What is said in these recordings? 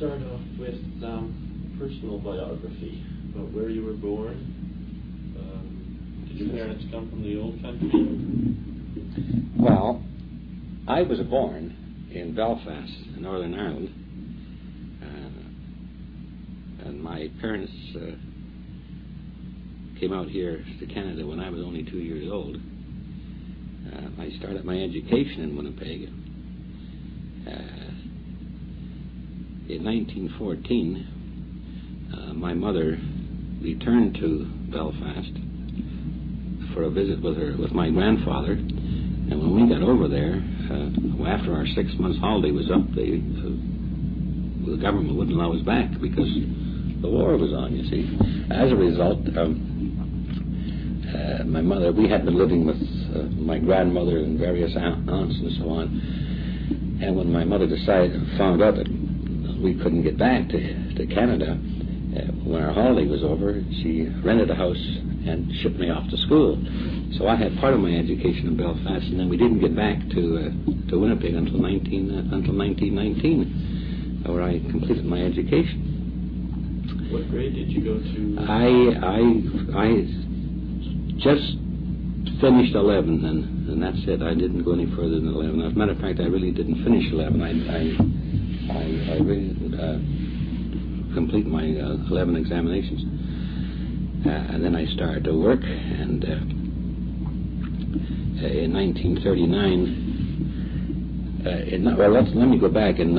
start off with personal biography about where you were born. Did your parents come from the old country? Well, I was born in Belfast, Northern Ireland, and my parents came out here to Canada when I was only 2 years old. I started my education in Winnipeg. In 1914, my mother returned to Belfast for a visit with my grandfather, and when we got over there, after our 6 months holiday was up, the government wouldn't allow us back because the war was on, you see. As a result, we had been living with my grandmother and various aunts and so on, and when my mother found out that we couldn't get back to Canada, when our holiday was over, she rented a house and shipped me off to school. So I had part of my education in Belfast, and then we didn't get back to Winnipeg until 1919, where I completed my education. What grade did you go to? I just finished 11, and that's it. I didn't go any further than 11. As a matter of fact, I really didn't finish 11. I really complete my 11 examinations, and then I started to work. And in 1939, let me go back. In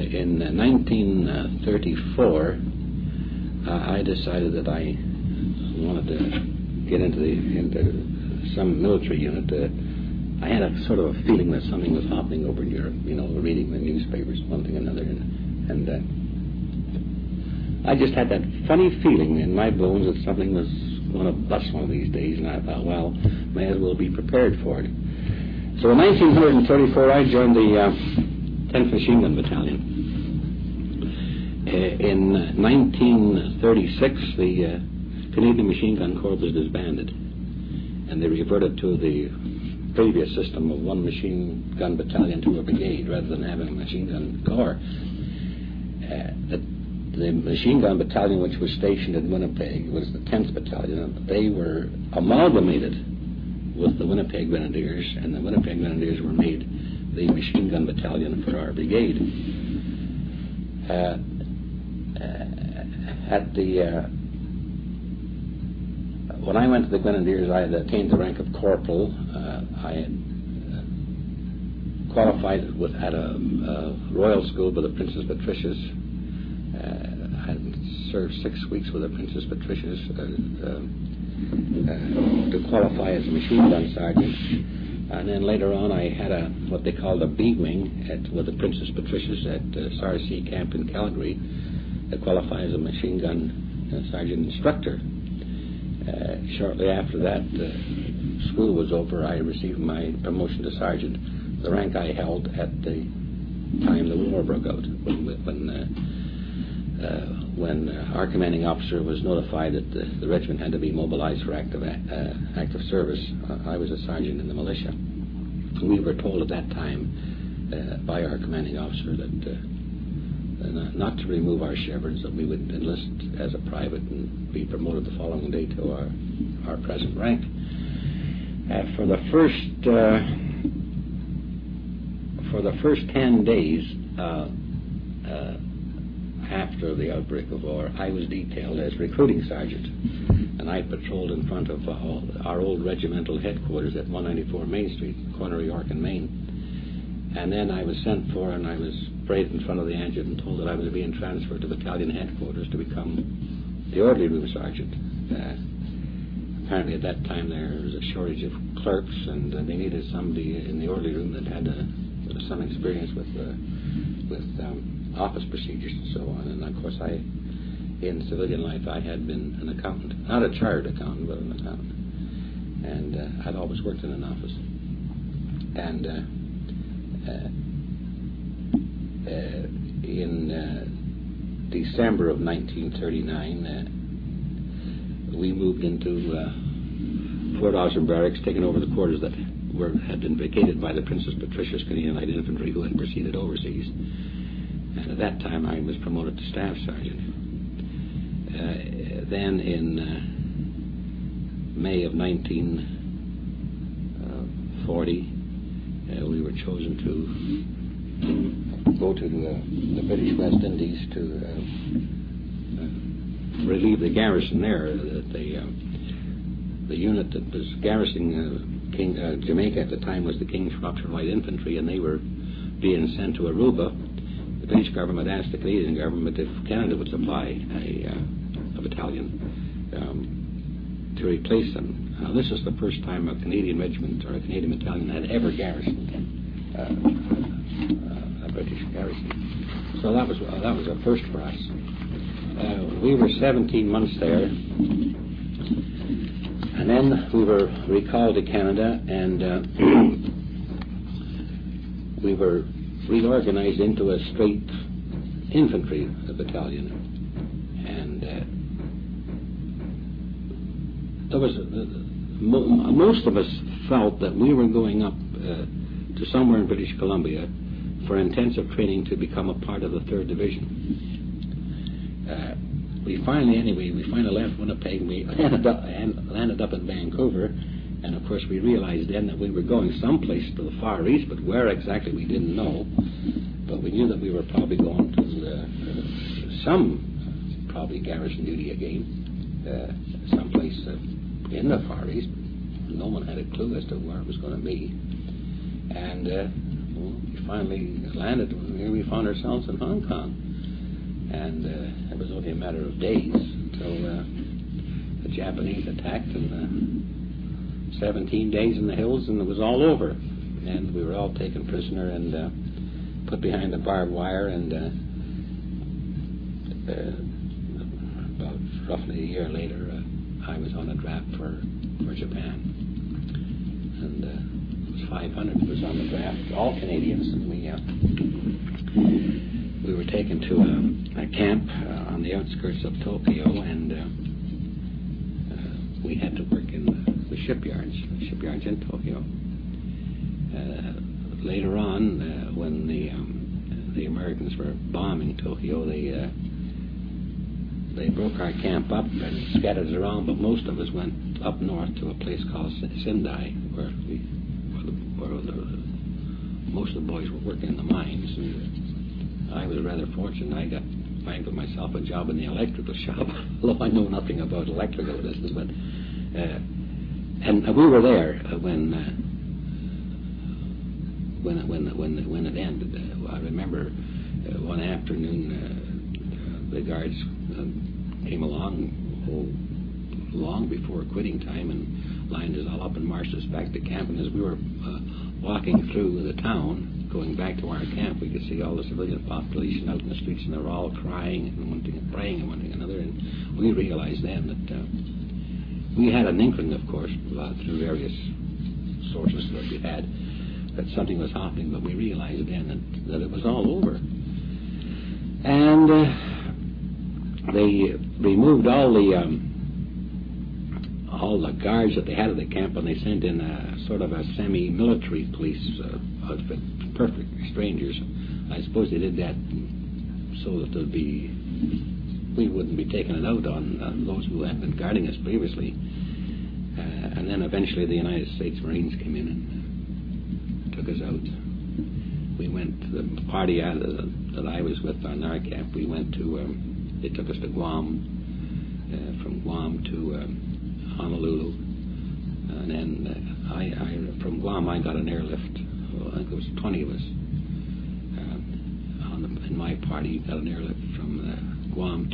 1934, I decided that I wanted to get into some military unit. I had a sort of a feeling that something was happening over in Europe, reading the newspapers, one thing and another, and I just had that funny feeling in my bones that something was going to bust one of these days, and I thought, well, may as well be prepared for it. So in 1934, I joined the 10th Machine Gun Battalion. In 1936, the Canadian Machine Gun Corps was disbanded, and they reverted to the previous system of one machine gun battalion to a brigade rather than having a machine gun corps. The machine gun battalion which was stationed in Winnipeg was the 10th Battalion, and they were amalgamated with the Winnipeg Grenadiers, and the Winnipeg Grenadiers were made the machine gun battalion for our brigade. When I went to the Grenadiers, I had attained the rank of corporal. I had qualified at a royal school by the Princess Patricias. I had served 6 weeks with the Princess Patricias to qualify as a machine gun sergeant. And then later on, I had what they called a B wing with the Princess Patricias at SRC camp in Calgary to qualify as a machine gun sergeant instructor. Shortly after that school was over, I received my promotion to sergeant, the rank I held at the time the war broke out, when our commanding officer was notified that the regiment had to be mobilized for active service. I was a sergeant in the militia. We were told at that time by our commanding officer that not to remove our chevrons, that we would enlist as a private and be promoted the following day to our present rank. For the first 10 days after the outbreak of war, I was detailed as recruiting sergeant, and I patrolled in front of our old regimental headquarters at 194 Main Street, corner of York and Main. And then I was sent for, and I was paraded in front of the engine and told that I was being transferred to battalion headquarters to become the orderly room sergeant. Apparently at that time there was a shortage of clerks, and they needed somebody in the orderly room that had some experience with office procedures and so on. And of course, in civilian life, I had been an accountant, not a chartered accountant, but an accountant, and I'd always worked in an office. And in December of 1939, we moved into Fort Osborne Barracks, taking over the quarters that had been vacated by the Princess Patricia's Canadian Light Infantry, who had proceeded overseas. And at that time, I was promoted to staff sergeant. Then in May of 1940, we were chosen to go to the British West Indies to relieve the garrison there. The unit that was garrisoning Jamaica at the time was the King's Shropshire Light Infantry, and they were being sent to Aruba. The British government asked the Canadian government if Canada would supply a battalion to replace them. This is the first time a Canadian regiment or a Canadian battalion had ever garrisoned a British garrison. So that was a first for us. We were 17 months there, and then we were recalled to Canada, and we were reorganized into a straight infantry battalion. And there was most of us felt that we were going up to somewhere in British Columbia for intensive training to become a part of the 3rd Division. We finally left Winnipeg. We landed up in Vancouver, and of course we realized then that we were going someplace to the Far East, but where exactly we didn't know. But we knew that we were probably going to some garrison duty again, someplace in the Far East. No one had a clue as to where it was going to be. And we finally landed. Here we found ourselves in Hong Kong. And it was only a matter of days until the Japanese attacked, and 17 days in the hills, and it was all over. And we were all taken prisoner and put behind the barbed wire, and about roughly a year later, I was on a draft for Japan. And it was 500 who was on the draft, all Canadians, and we were taken to a camp on the outskirts of Tokyo, and we had to work in the shipyards in Tokyo. Later on, when the Americans were bombing Tokyo, they broke our camp up and scattered us around, but most of us went up north to a place called Sendai, where most of the boys were working in the mines. And I was rather fortunate. I got find myself a job in the electrical shop, although I know nothing about electrical business. But and we were there when it ended. I remember one afternoon the guards came along long before quitting time and lined us all up and marched us back to camp. And as we were walking through the town, going back to our camp, we could see all the civilian population out in the streets, and they were all crying and one thing and praying and one thing and another. And we realized then that we had an inkling, of course, through various sources that we had, that something was happening, but we realized then that it was all over. And they removed all the guards that they had at the camp, and they sent in a sort of a semi-military police outfit, perfect strangers. I suppose they did that so that we wouldn't be taking it out on those who had been guarding us previously. And then eventually the United States Marines came in and took us out. We went to the party that I was with on our camp. We went to, they took us to Guam, from Guam to Honolulu, and then from Guam I got an airlift. Well, I think there was 20 of us in my party. Got an airlift from Guam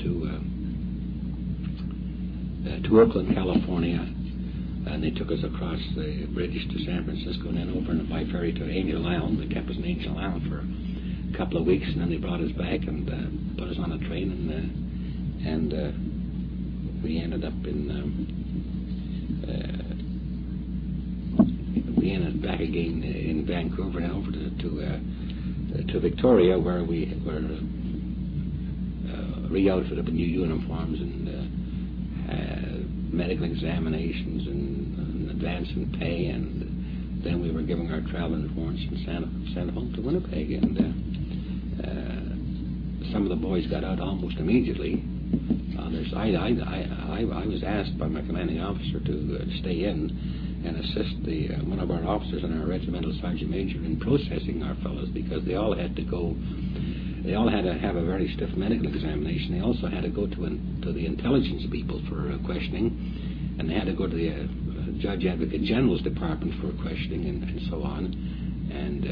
to Oakland, California, and they took us across the bridge to San Francisco, and then over and by ferry to Angel Island. They kept us in Angel Island for a couple of weeks, and then they brought us back and put us on a train, and we ended up we ended back again in Vancouver and over to Victoria, where we were re-outfitted with new uniforms and medical examinations and advance in pay, and then we were giving our travel insurance and sent home to Winnipeg. And some of the boys got out almost immediately. I was asked by my commanding officer to stay in and assist one of our officers and our regimental sergeant major in processing our fellows, because they all had to go. They all had to have a very stiff medical examination. They also had to go to the intelligence people for questioning, and they had to go to the Judge Advocate General's department for questioning and so on. And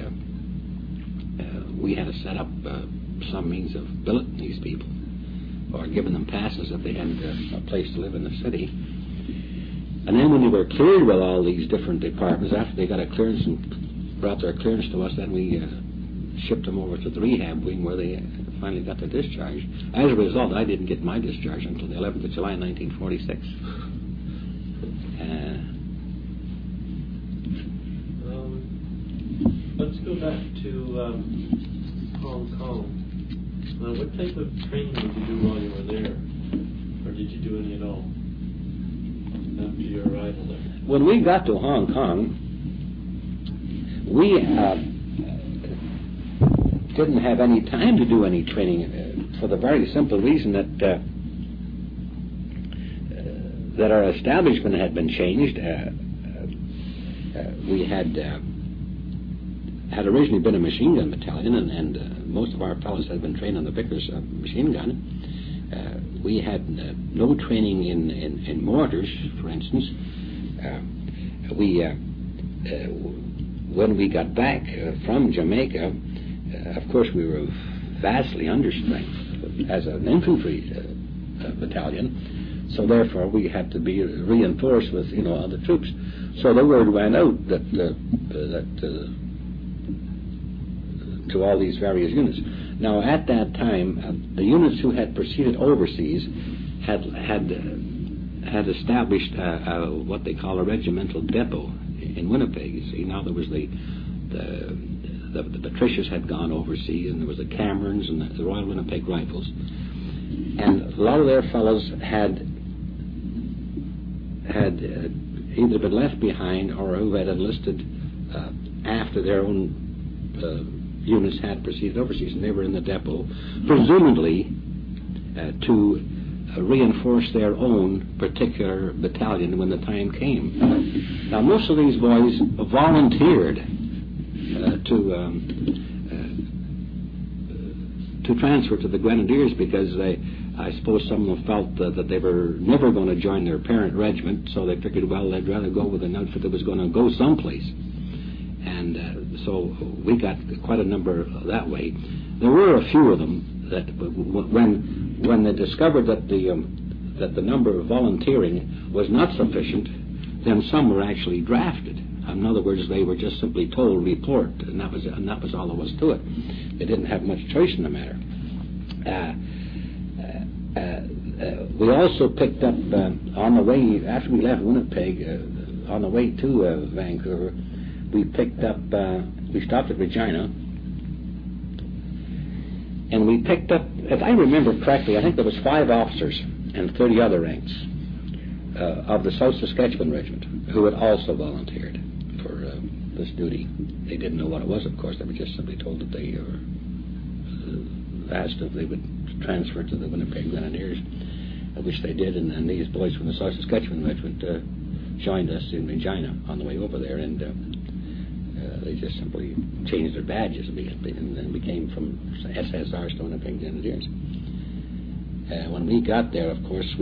we had to set up some means of billeting these people, or giving them passes if they hadn't a place to live in the city. And then when they were cleared with all these different departments, after they got a clearance and brought their clearance to us, then we shipped them over to the rehab wing where they finally got their discharge. As a result, I didn't get my discharge until the 11th of July, 1946. Let's go back to Hong Kong. What type of training did you do while you were there? Or did you do any at all after your arrival there? When we got to Hong Kong, we didn't have any time to do any training for the very simple reason that our establishment had been changed. We had originally been a machine gun battalion, and most of our fellows had been trained on the Vickers machine gun. We had no training in mortars, for instance. When we got back from Jamaica, of course we were vastly understrength as an infantry battalion, so therefore we had to be reinforced with other troops. So the word went out that to all these various units. Now at that time, the units who had proceeded overseas had established what they call a regimental depot in Winnipeg. You see, now there was the Patricias had gone overseas, and there was the Camerons and the Royal Winnipeg Rifles, and a lot of their fellows had either been left behind or who had enlisted after their own units had proceeded overseas, and they were in the depot, presumably to reinforce their own particular battalion when the time came. Now, most of these boys volunteered to transfer to the Grenadiers because I suppose some of them felt that they were never going to join their parent regiment, so they figured, well, they'd rather go with an outfit that was going to go someplace. And so we got quite a number that way. There were a few of them that when they discovered that the number of volunteering was not sufficient, then some were actually drafted. In other words, they were just simply told report, and that was all there was to it. They didn't have much choice in the matter. We also picked up on the way after we left Winnipeg, on the way to Vancouver. We picked up. We stopped at Regina, and we picked up. If I remember correctly, I think there was 5 officers and 30 other ranks of the South Saskatchewan Regiment who had also volunteered for this duty. They didn't know what it was, of course. They were just simply told that they were asked if they would transfer to the Winnipeg Grenadiers, which they did. And these boys from the South Saskatchewan Regiment joined us in Regina on the way over there, and they just simply changed their badges and then became from SSRs to Winnipeg Grenadiers. When we got there, of course,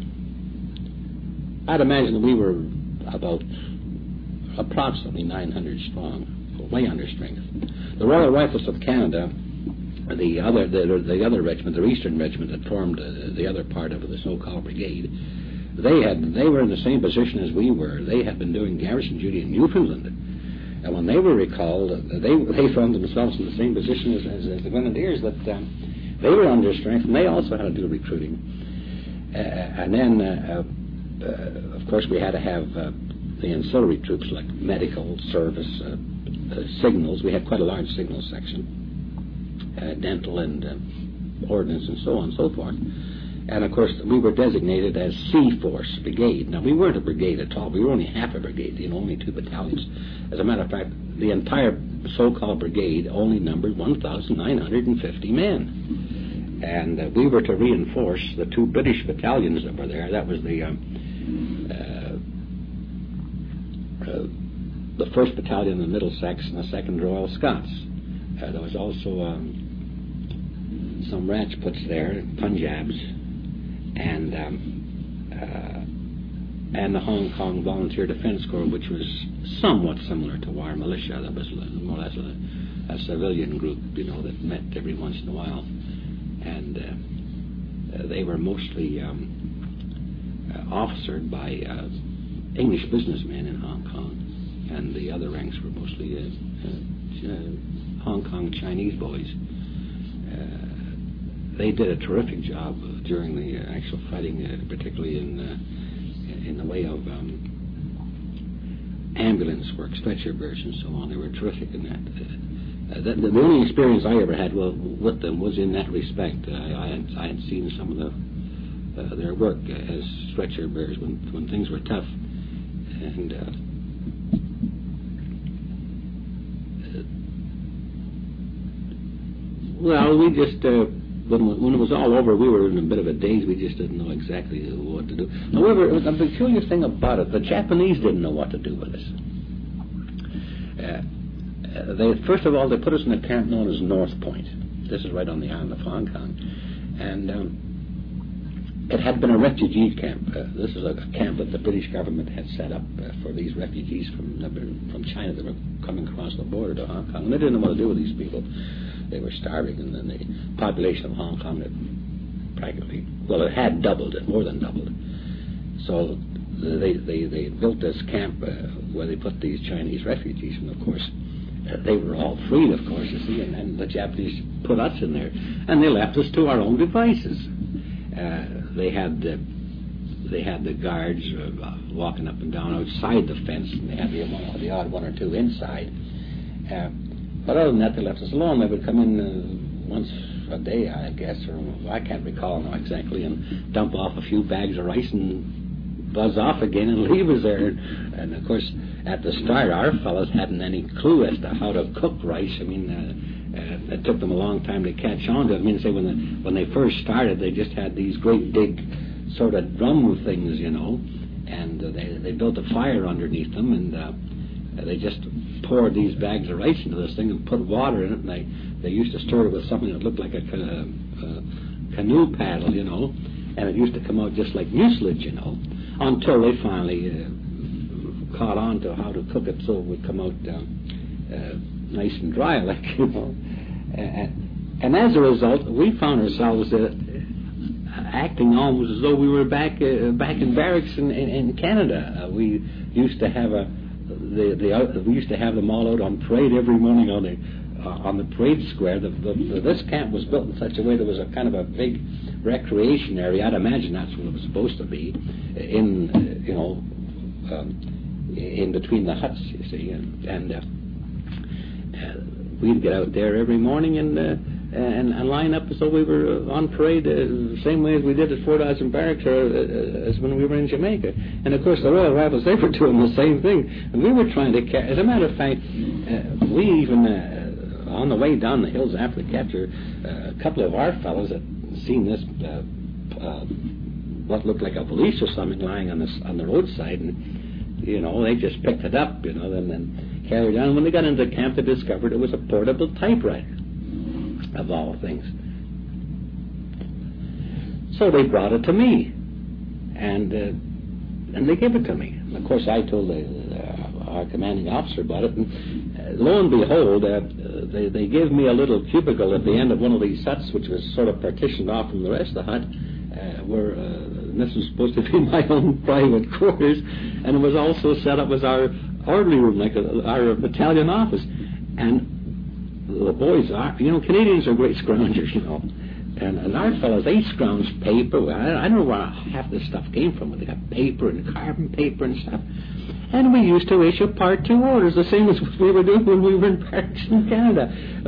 I'd imagine we were about approximately 900 strong, way under strength. The Royal Rifles of Canada, the other regiment, the Eastern Regiment that formed the other part of the so-called brigade, they were in the same position as we were. They had been doing garrison duty in Newfoundland. And when they were recalled, they found themselves in the same position as the Grenadiers, that they were under strength, and they also had to do recruiting. And then, of course, we had to have the ancillary troops like medical service, signals. We had quite a large signal section, dental and ordnance and so on and so forth. And, of course, we were designated as C-Force Brigade. Now, we weren't a brigade at all. We were only half a brigade, only 2 battalions. As a matter of fact, the entire so-called brigade only numbered 1,950 men. And we were to reinforce the 2 British battalions that were there. That was the 1st Battalion in Middlesex and the 2nd Royal Scots. There was also some Rajputs there, Punjabs, and the Hong Kong Volunteer Defence Corps, which was somewhat similar to our militia. That was more or less a civilian group, that met every once in a while. And they were mostly officered by English businessmen in Hong Kong, and the other ranks were mostly Hong Kong Chinese boys. They did a terrific job during the actual fighting, particularly in the way of ambulance work, stretcher bearers and so on. They were terrific in that. The only experience I ever had with them was in that respect. I had seen some of their work as stretcher bearers when things were tough, and well, we just when it was all over, we were in a bit of a daze. We just didn't know exactly what to do. However, it was a peculiar thing about it. The Japanese didn't know what to do with us. First of all, they put us in a camp known as North Point. This is right on the island of Hong Kong. And it had been a refugee camp. This is a camp that the British government had set up for these refugees from China that were coming across the border to Hong Kong. And they didn't know what to do with these people. They were starving, and then the population of Hong Kong had practically, it had doubled, it more than doubled. So they built this camp where they put these Chinese refugees, and of course, they were all freed, of course, you see, and the Japanese put us in there, and they left us to our own devices. They had the guards walking up and down outside the fence, and they had the odd one or two inside. But other than that, they left us alone. They would come in once a day, I guess, or I can't recall now exactly, and dump off a few bags of rice and buzz off again and leave us there. And of course, at the start, our fellows hadn't any clue as to how to cook rice. I mean, it took them a long time to catch on to it. I mean, say when they first started, they just had these great big sort of drum things, and they built a fire underneath them, and they just poured these bags of rice into this thing and put water in it, and they used to stir it with something that looked like a canoe paddle, and it used to come out just like mucilage, until they finally caught on to how to cook it so it would come out nice and dry, like, and as a result, we found ourselves acting almost as though we were back in barracks in Canada. We used to have we used to have them all out on parade every morning on the parade square. This camp was built in such a way there was a kind of a big recreation area. I'd imagine that's what it was supposed to be, in between the huts, you see, and we'd get out there every morning and line up as though we were on parade, the same way as we did at Fort Osborne Barracks, or as when we were in Jamaica. And of course, the Royal Rifles, they were doing the same thing. And we were trying to as a matter of fact, we even on the way down the hills after the capture, a couple of our fellows had seen this what looked like a valise or something lying on the roadside, and they just picked it up, and then carried on. When they got into camp, they discovered it was a portable typewriter, of all things. So they brought it to me, and they gave it to me. And of course, I told our commanding officer about it, and lo and behold, they gave me a little cubicle at the end of one of these huts, which was sort of partitioned off from the rest of the hut, where this was supposed to be my own private quarters, and it was also set up as our orderly room, like our battalion office. And the boys are, Canadians are great scroungers, and our fellows, they scrounge paper. I don't know where half this stuff came from, but they got paper and carbon paper and stuff. And we used to issue Part 2 orders, the same as we were doing when we were in barracks in Canada.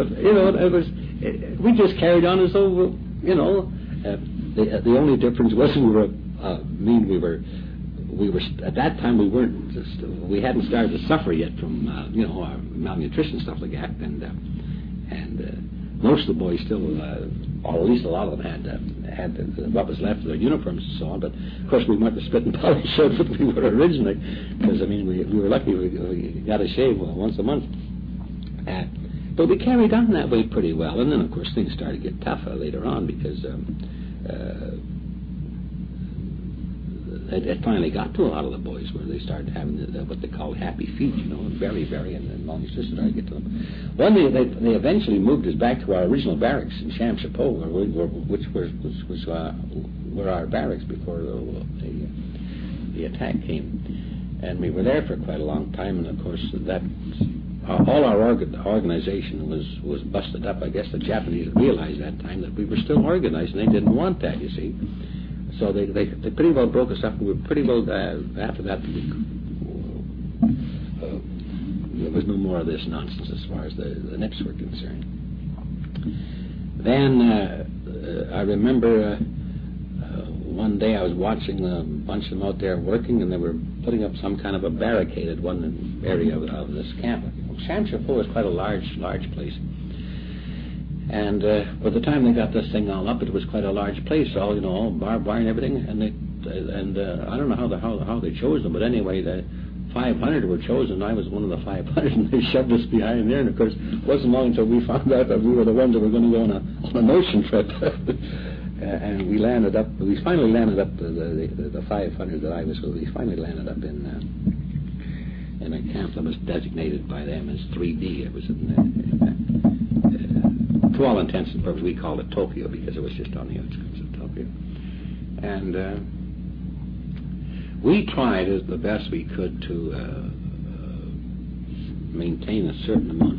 We just carried on as though, the only difference was we were at that time we hadn't started to suffer yet from our malnutrition, stuff like that, and most of the boys still or at least a lot of them had what was left of their uniforms and so on. But of course, we weren't the spit and polish outfit we were originally, because I mean, we were lucky we got a shave once a month. But we carried on that way pretty well, and then of course things started to get tougher later on because it finally got to a lot of the boys where they started having what they call happy feet, very, and then long just started to get to them. One day they eventually moved us back to our original barracks in Champs-Chapeau, which was were our barracks before the attack came, and we were there for quite a long time. And of course that all our organization was busted up. I guess the Japanese realized that time that we were still organized, and they didn't want that, you see. So they pretty well broke us up. We were pretty well, after that, there was no more of this nonsense as far as the NIPS were concerned. Then I remember one day I was watching a bunch of them out there working, and they were putting up some kind of a barricade at one area of this camp. Champs-Chapeau is quite a large place. And by the time they got this thing all up, it was quite a large place, all barbed wire and everything. And I don't know how they chose them, but anyway, the 500 were chosen. I was one of the 500, and they shoved us behind there. And of course, it wasn't long until we found out that we were the ones that were going to go on an ocean trip. And we finally landed up the 500 that I was with. We finally landed up in a camp that was designated by them as 3D. It was to all intents and purposes, we called it Tokyo because it was just on the outskirts of Tokyo. And we tried as the best we could to maintain a certain amount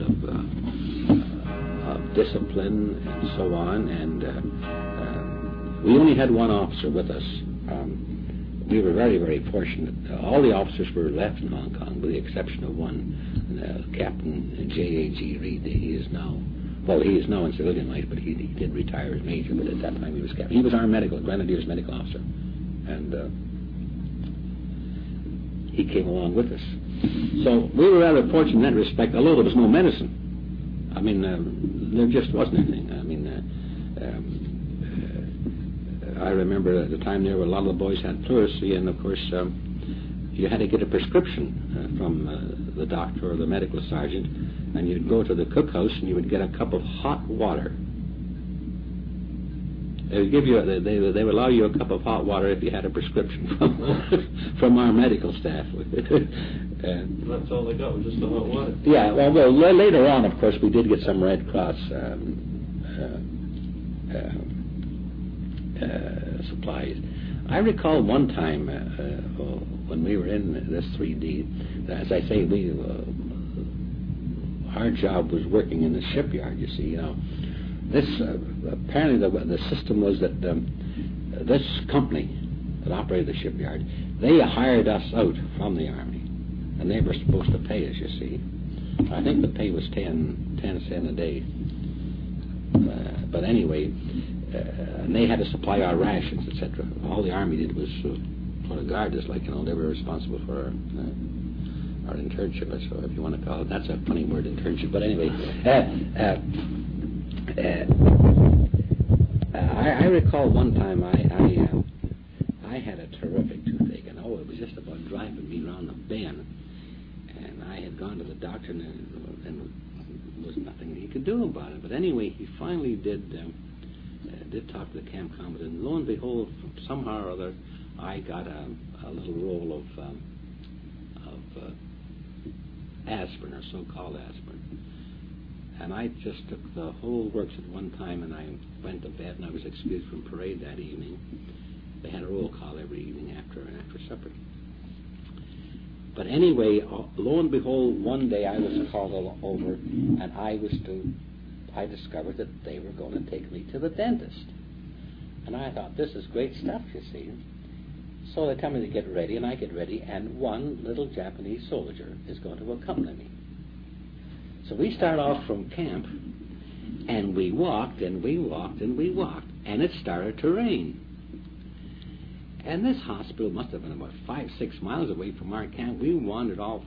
of discipline and so on. And we only had one officer with us. We were very, very fortunate. All the officers were left in Hong Kong, with the exception of one, Captain J.A.G. Reed. He is now in civilian life, but he did retire as major. But at that time, he was captain. He was our Grenadiers medical officer, and he came along with us. So we were rather fortunate in that respect. Although there was no medicine, I mean, there just wasn't anything. I mean. I remember at the time there were a lot of the boys had pleurisy, and of course you had to get a prescription from the doctor or the medical sergeant, and you'd go to the cookhouse and you would get a cup of hot water. They would give you they would allow you a cup of hot water if you had a prescription from our medical staff. That's all they got, was just the hot water. Yeah, well, later on, of course, we did get some Red Cross supplies. I recall one time when we were in this 3D, as I say, our job was working in the shipyard, you see. This apparently the system was that this company that operated the shipyard, they hired us out from the Army, and they were supposed to pay us, you see. I think the pay was 10 cents a day. But anyway, and they had to supply our rations, etc. All the Army did was sort of guard us, like, they were responsible for our internship, so if you want to call it. That's a funny word, internship. But anyway, I recall one time I had a terrific toothache, and it was just about driving me around the bend. And I had gone to the doctor, and there was nothing he could do about it. But anyway, he finally did talk to the camp commandant, and lo and behold, somehow or other, I got a little roll of aspirin, or so-called aspirin. And I just took the whole works at one time, and I went to bed, and I was excused from parade that evening. They had a roll call every evening after supper. But anyway, lo and behold, one day I was called over, and I discovered that they were going to take me to the dentist. And I thought, this is great stuff, you see. So they tell me to get ready, and I get ready, and one little Japanese soldier is going to accompany me. So we start off from camp, and we walked, and we walked, and we walked, and it started to rain. And this hospital must have been about 5-6 miles away from our camp. We wandered off.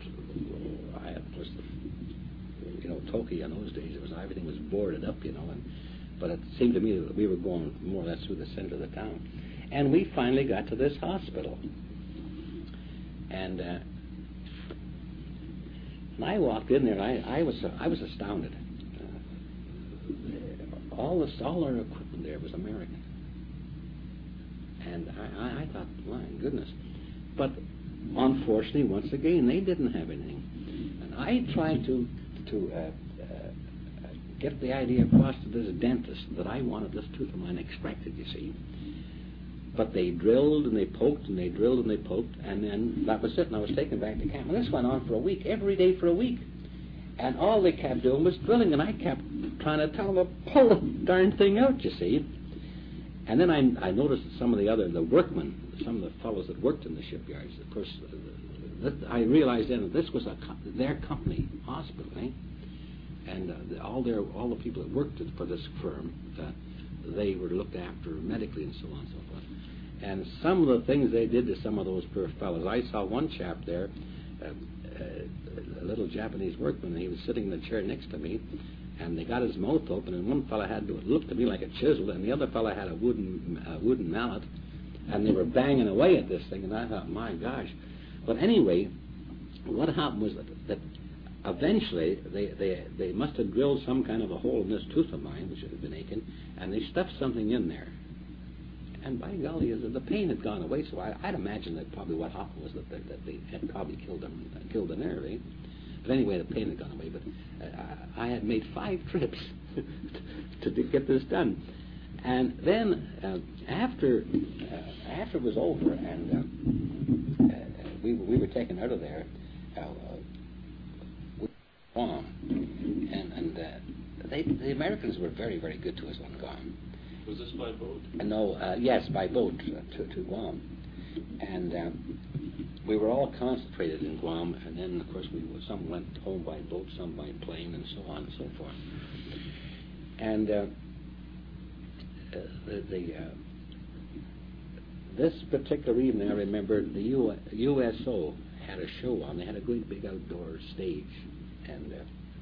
Of course, Tokyo in those days, everything was boarded up, and but it seemed to me that we were going more or less through the center of the town. And we finally got to this hospital. And I walked in there, and I was astounded. All our equipment there was American. And I thought, my goodness. But unfortunately, once again, they didn't have anything. And I tried to get the idea across to this dentist that I wanted this tooth of mine extracted, you see. But they drilled and they poked and they drilled and they poked, and then that was it, and I was taken back to camp. And this went on for a week, every day for a week. And all they kept doing was drilling, and I kept trying to tell them to pull the darn thing out, you see. And then I noticed that some of the workmen, some of the fellows that worked in the shipyards, of course, I realized then that this was their company hospital, eh? And all the people that worked for this firm, they were looked after medically and so on and so forth. And some of the things they did to some of those poor fellows, I saw one chap there, a little Japanese workman, and he was sitting in the chair next to me, and they got his mouth open, and one fellow looked to me like a chisel, and the other fellow had a wooden mallet, and they were banging away at this thing, and I thought, my gosh. But anyway, what happened was that eventually they must have drilled some kind of a hole in this tooth of mine, which had been aching, and they stuffed something in there. And by golly, the pain had gone away, so I'd imagine that probably what happened was that they had probably killed the nerve, eh? But anyway, the pain had gone away. But I had made 5 trips to get this done. And then after it was over, and we were taken out of there, and the Americans were very, very good to us on Guam. Was this by boat? No, yes, by boat to Guam. And we were all concentrated in Guam, and then, of course, some went home by boat, some by plane, and so on and so forth. And this particular evening, I remember the USO had a show on. They had a great big outdoor stage, and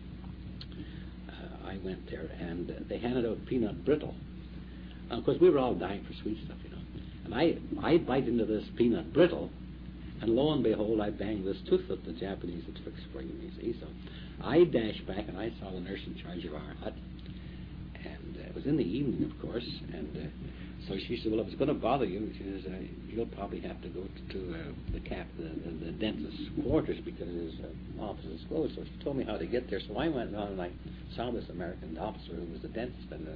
I went there, and they handed out peanut brittle. Of course, we were all dying for sweet stuff, you know. And I bite into this peanut brittle, and lo and behold, I banged this tooth that the Japanese had fixed for me, see. So I dashed back, and I saw the nurse in charge of our hut. And it was in the evening, of course. And so she said, well, if it's going to bother you, she says, you'll probably have to go to the dentist's quarters because his office is closed. So she told me how to get there. So I went on and I saw this American officer who was the dentist. And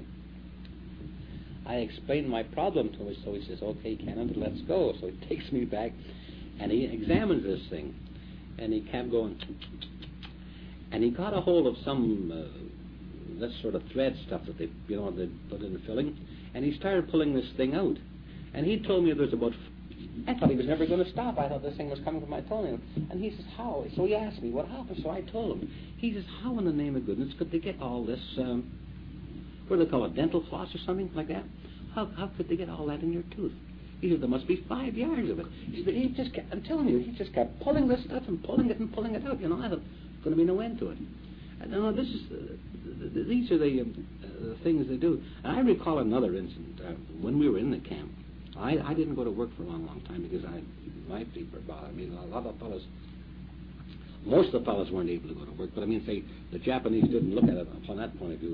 I explained my problem to him. So he says, okay, Canada, let's go. So he takes me back and he examines this thing. And he kept going. And he got a hold of some this sort of thread stuff that they put in the filling, and he started pulling this thing out. And he told me there's about, I thought he was never going to stop. I thought this thing was coming from my toenail. And he says, how? So he asked me what happened. So I told him. He says, how in the name of goodness could they get all this, what do they call it, dental floss or something like that? How could they get all that in your tooth? He said, there must be 5 yards of it. He said, he just kept, I'm telling you, he just kept pulling this stuff and pulling it out. You know, I thought, there's going to be no end to it. No, this is these are the things they do. And I recall another incident when we were in the camp. I didn't go to work for a long time because my feet were bothering me. A lot of fellows, most of the fellows weren't able to go to work. But I mean, say the Japanese didn't look at it from that point of view.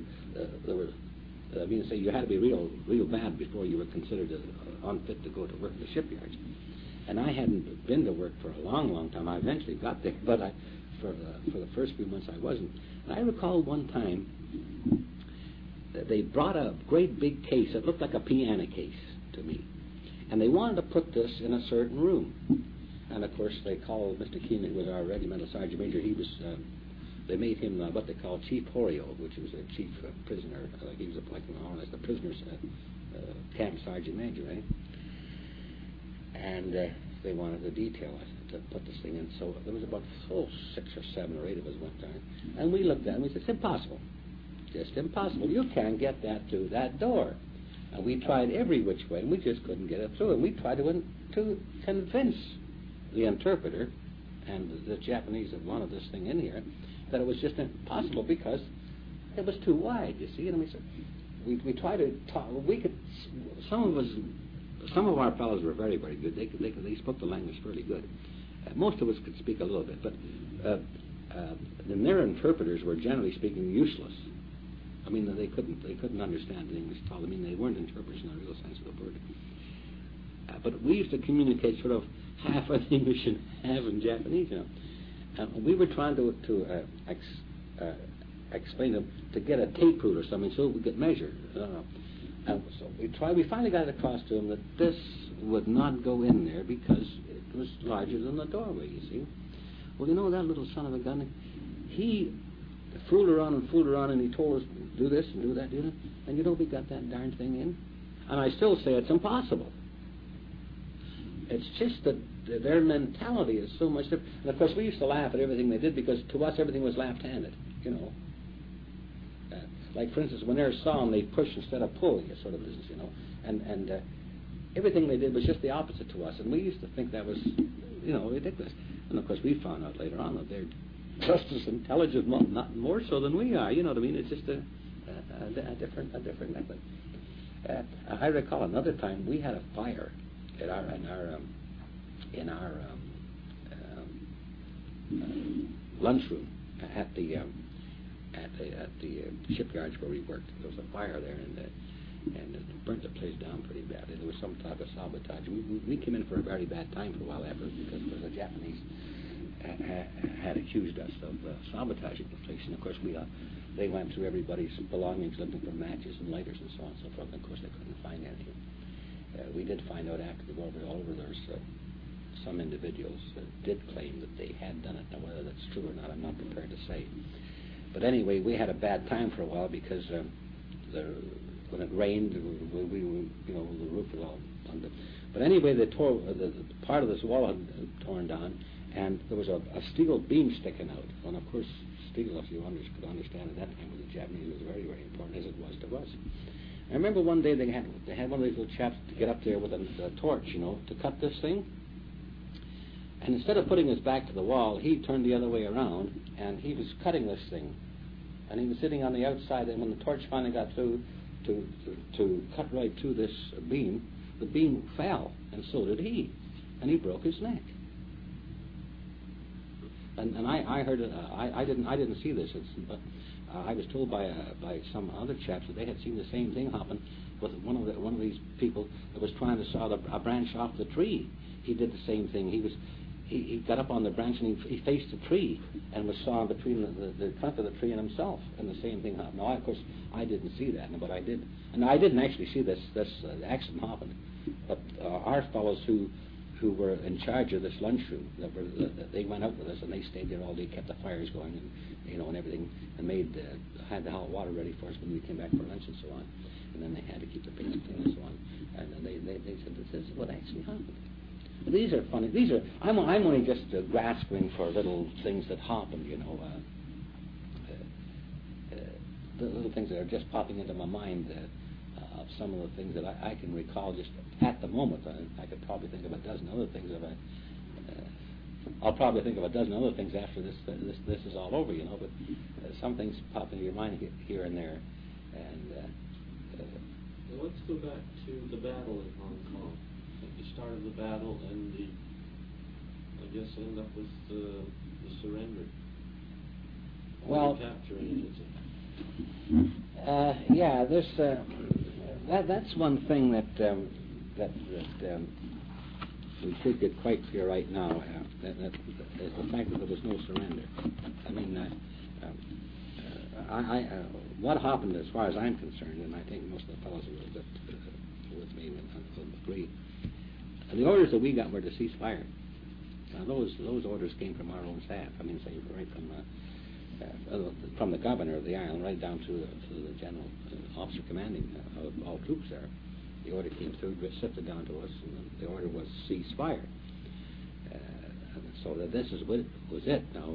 Say you had to be real bad before you were considered unfit to go to work in the shipyards. And I hadn't been to work for a long time. I eventually got there, but for the first few months I wasn't. And I recall one time that they brought a great big case. It looked like a piano case to me. And they wanted to put this in a certain room. And of course they called Mr. Keenan, who was our regimental sergeant major. He was, they made him what they call Chief Horio, which was a chief prisoner. He was like known as the prisoner's camp sergeant major, right? And they wanted the detail to put this thing in. So there was about 6 or 7 or 8 of us went down. And we looked at it and we said, it's impossible. Just impossible. You can't get that through that door. And we tried every which way and we just couldn't get it through. And we tried to convince the interpreter and the Japanese that wanted this thing in here that it was just impossible because it was too wide, you see. And we said, we try to talk. We could. Some of our fellows were very, very good. They spoke the language fairly good. Most of us could speak a little bit, but then their interpreters were generally speaking useless. I mean, they couldn't understand the English at all. I mean, they weren't interpreters in the real sense of the word. But we used to communicate sort of half in English and half in Japanese, you know. And we were trying to explain to them to get a tape rule or something so we could measure. And so we finally got it across to them that this would not go in there because it was larger than the doorway, you see. Well, you know, that little son of a gun, he fooled around, and he told us do this and do that, you know, and you know we got that darn thing in. And I still say it's impossible. It's just that their mentality is so much different. And of course, we used to laugh at everything they did because to us everything was left-handed, you know. Like, for instance, when they're sawing, they push instead of pull, a sort of business, you know. And everything they did was just the opposite to us. And we used to think that was, you know, ridiculous. And of course, we found out later on that they're just as intelligent, not more so than we are. You know what I mean? It's just a different method. I recall another time we had a fire in our lunchroom at the shipyards where we worked. There was a fire there, and it burnt the place down pretty badly. There was some type of sabotage. We came in for a very bad time for a while after, because the Japanese had accused us of sabotaging the place, and of course they went through everybody's belongings looking for matches and lighters and so on and so forth, and of course they couldn't find anything. We did find out after the war was all over there's some individuals did claim that they had done it. Now whether that's true or not, I'm not prepared to say. But anyway, we had a bad time for a while because when it rained, we you know, the roof was all under. But anyway, the part of this wall had torn down, and there was a steel beam sticking out. And of course, steel, if you could understand at that time with the Japanese, was very, very important, as it was to us. I remember one day they had one of these little chaps to get up there with a torch, you know, to cut this thing. And instead of putting his back to the wall, he turned the other way around, and he was cutting this thing. And he was sitting on the outside, and when the torch finally got through to cut right through this beam, the beam fell, and so did he. And he broke his neck. And I heard it. I didn't see this, but I was told by some other chaps that they had seen the same thing happen with one of these people that was trying to saw a branch off the tree. He did the same thing. He got up on the branch and he faced the tree and was sawing between the trunk of the tree and himself, and the same thing happened. Now, of course, I didn't see that, but I did, and I didn't actually see this accident happen. But our fellows who were in charge of this lunchroom, they went out with us and they stayed there all day, kept the fires going, and you know, and everything, and had the hot water ready for us when we came back for lunch and so on. And then they had to keep the place clean and so on. And they said, "This is what actually happened." These are funny. I'm only just grasping for little things that happened, you know, the little things that are just popping into my mind of some of the things that I can recall just at the moment. I could probably think of a dozen other things. I'll probably think of a dozen other things after this is all over, you know. But some things pop into your mind here and there. And well, let's go back to the battle in Hong Kong. The start of the battle and I guess end up with the surrender. Well, capturing it. Yeah, there's that's one thing that we should get quite clear right now. That is the fact that there was no surrender. I mean, what happened, as far as I'm concerned, and I think most of the fellows that with me will agree. And the orders that we got were to cease fire. Now those orders came from our own staff. I mean, say right from the governor of the island right down to the general officer commanding all troops there. The order came through, sifted down to us, and the order was cease fire. So that this is what was it. Now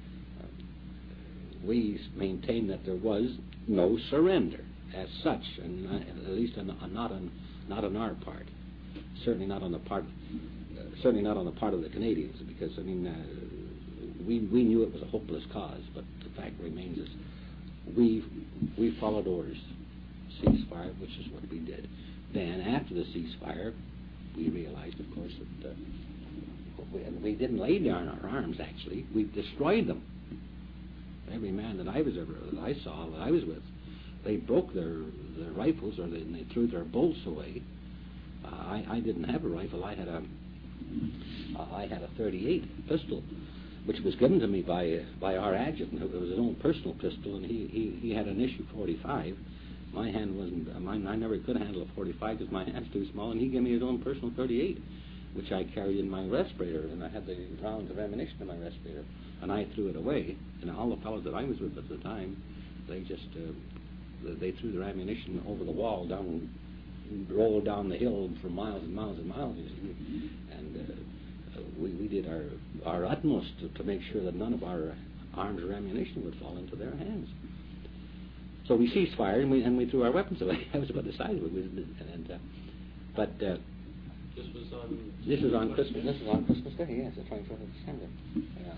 we maintain that there was no surrender as such, and at least not on our part. Certainly not on the part of the Canadians, because I mean we knew it was a hopeless cause. But the fact remains is we followed orders, ceasefire, which is what we did. Then, after the ceasefire, we realized, of course, that we didn't lay down our arms, actually. We destroyed them. Every man that I saw, that I was with, they broke their rifles, or they threw their bolts away. I didn't have a rifle. I had a 38 pistol, which was given to me by our adjutant. It was his own personal pistol, and he had an issue 45. My hand wasn't mine. I never could handle a 45 because my hand's too small, and he gave me his own personal 38, which I carried in my respirator, and I had the rounds of ammunition in my respirator, and I threw it away. And all the fellows that I was with at the time, they just they threw their ammunition over the wall, rolled down the hill for miles and miles and miles, you see. And we did our utmost to make sure that none of our arms or ammunition would fall into their hands. So we ceased fire, and we threw our weapons away. That was about the size of it. But this was on Christmas. This was on Christmas Day. Yes, the 24th of December. Yeah.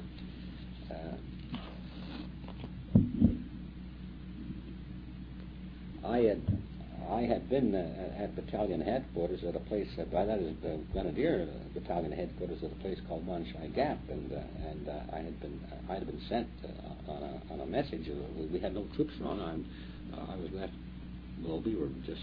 I had been at battalion headquarters at a place, by that is the Grenadier battalion headquarters at a place called Monshai Gap, and I had been sent on a message. We had no troops around. I was left. Well, we were just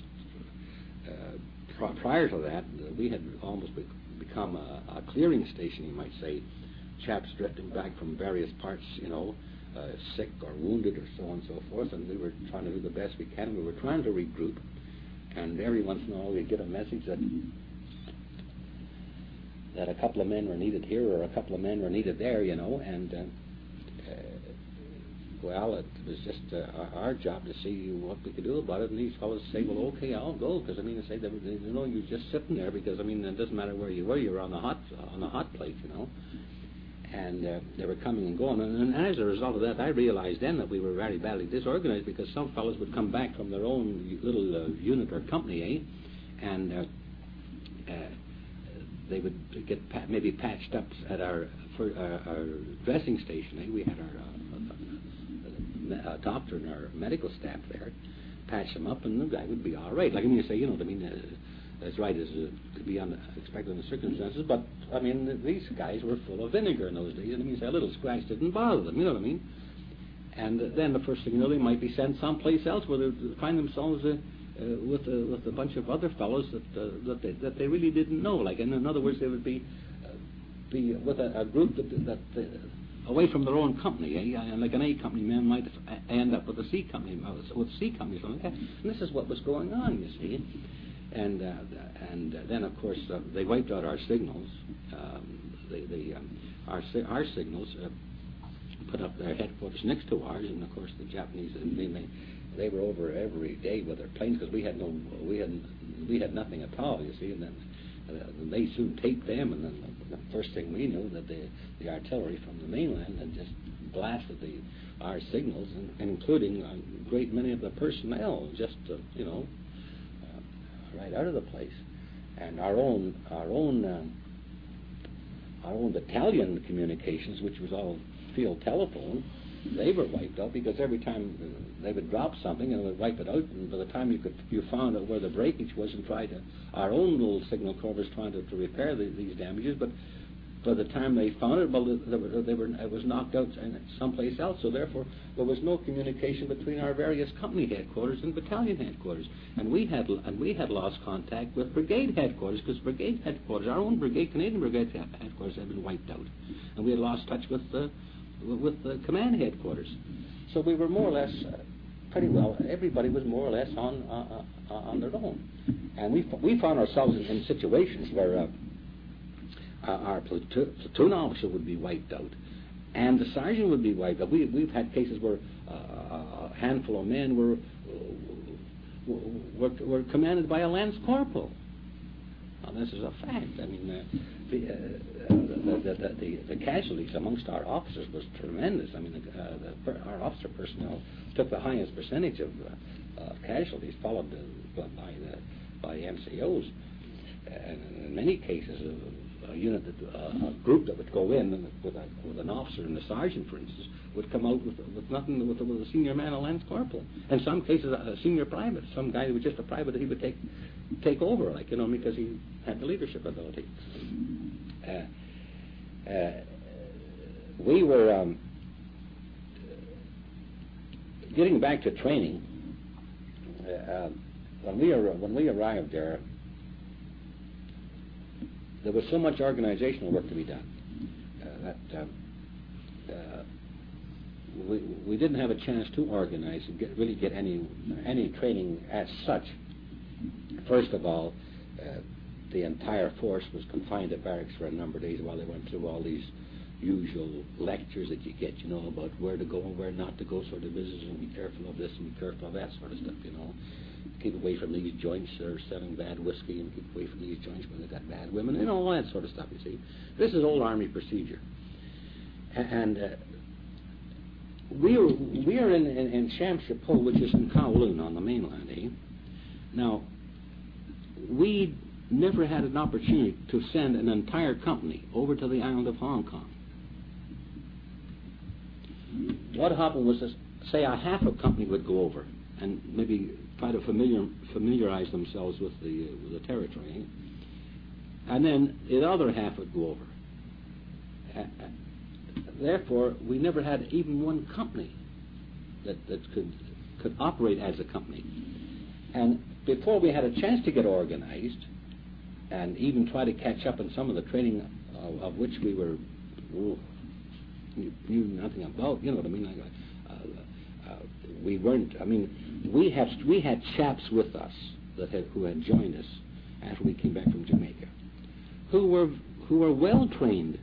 prior to that. We had almost become a clearing station, you might say. Chaps drifting back from various parts, sick or wounded or so on and so forth, and we were trying to do the best we can. We were trying to regroup, and every once in a while we'd get a message that a couple of men were needed here or a couple of men were needed there, and well, it was just our job to see what we could do about it. And these fellows say, well, okay, I'll go, because they say that you're just sitting there, because it doesn't matter where you were, you're on the hot plate, And they were coming and going, and as a result of that, I realized then that we were very badly disorganized, because some fellows would come back from their own little unit or company, and they would get maybe patched up at our dressing station. We had our doctor and our medical staff there, patch them up, and the guy would be all right. You say, as right as could be expected in the circumstances, but these guys were full of vinegar in those days, and a little scratch didn't bother them, And then the first thing you know, they might be sent someplace else where they find themselves with a bunch of other fellows that they really didn't know. In other words, they would be with a group that away from their own company, and like an A company man might end up with a C company, with C company or something like that. And this is what was going on, you see. And then, of course, they wiped out our signals. Our signals put up their headquarters next to ours, and of course the Japanese. They were over every day with their planes, because we had nothing at all. You see, and then they soon taped them, and then the first thing we knew that the artillery from the mainland had just blasted our signals, including a great many of the personnel, just right out of the place. And our own battalion communications, which was all field telephone, they were wiped out, because every time they would drop something and would wipe it out, and by the time you found out where the breakage was and our own little signal corps was trying to repair these damages, but by the time they found it, it was knocked out someplace else. So therefore, there was no communication between our various company headquarters and battalion headquarters, and we had lost contact with brigade headquarters, because brigade headquarters, our own brigade, Canadian Brigade headquarters, had been wiped out, and we had lost touch with the command headquarters. So we were more or less pretty well. Everybody was more or less on their own, and we found ourselves in situations where our platoon officer would be wiped out, and the sergeant would be wiped out. We've had cases where a handful of men were commanded by a lance corporal. Now, this is a fact. The casualties amongst our officers was tremendous. Our officer personnel took the highest percentage of casualties, followed by NCOs. And in many cases, a unit, a group that would go in and with an officer and a sergeant, for instance, would come out with nothing, with a senior man, a lance corporal. In some cases, a senior private, some guy who was just a private that he would take over, like, because he had the leadership ability. We were getting back to training. When we arrived there was so much organizational work to be done that we didn't have a chance to organize and really get any training as such. First of all, the entire force was confined to barracks for a number of days while they went through all these usual lectures that you get, about where to go and where not to go, sort of business, and be careful of this and be careful of that sort of stuff, Keep away from these joints that are selling bad whiskey, and keep away from these joints where they've got bad women, all that sort of stuff, you see. This is old Army procedure. And we are in Champs-Chapeau, which is in Kowloon on the mainland, eh? Now, we never had an opportunity to send an entire company over to the island of Hong Kong. What happened was, say, a half a company would go over and maybe try to familiarize themselves with the territory, and then the other half would go over. Therefore, we never had even one company that could operate as a company. And before we had a chance to get organized and even try to catch up in some of the training of which we knew nothing about, you know what I mean? We weren't. I mean, we had chaps with us who had joined us after we came back from Jamaica, who were well trained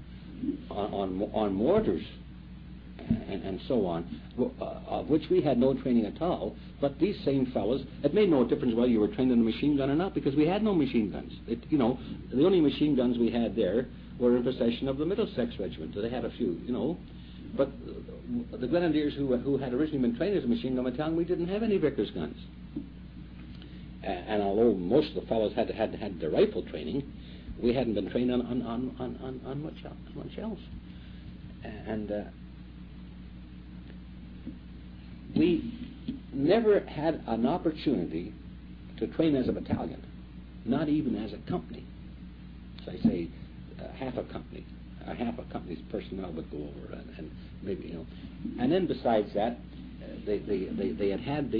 on mortars and so on, of which we had no training at all. But these same fellows, it made no difference whether you were trained in a machine gun or not, because we had no machine guns. The only machine guns we had there were in possession of the Middlesex Regiment. So they had a few, But the Grenadiers who had originally been trained as a machine gun battalion, we didn't have any Vickers guns. And although most of the fellows had the rifle training, we hadn't been trained on much else. And we never had an opportunity to train as a battalion, not even as a company. So I say half a company's personnel would go over, and maybe and then besides that, they had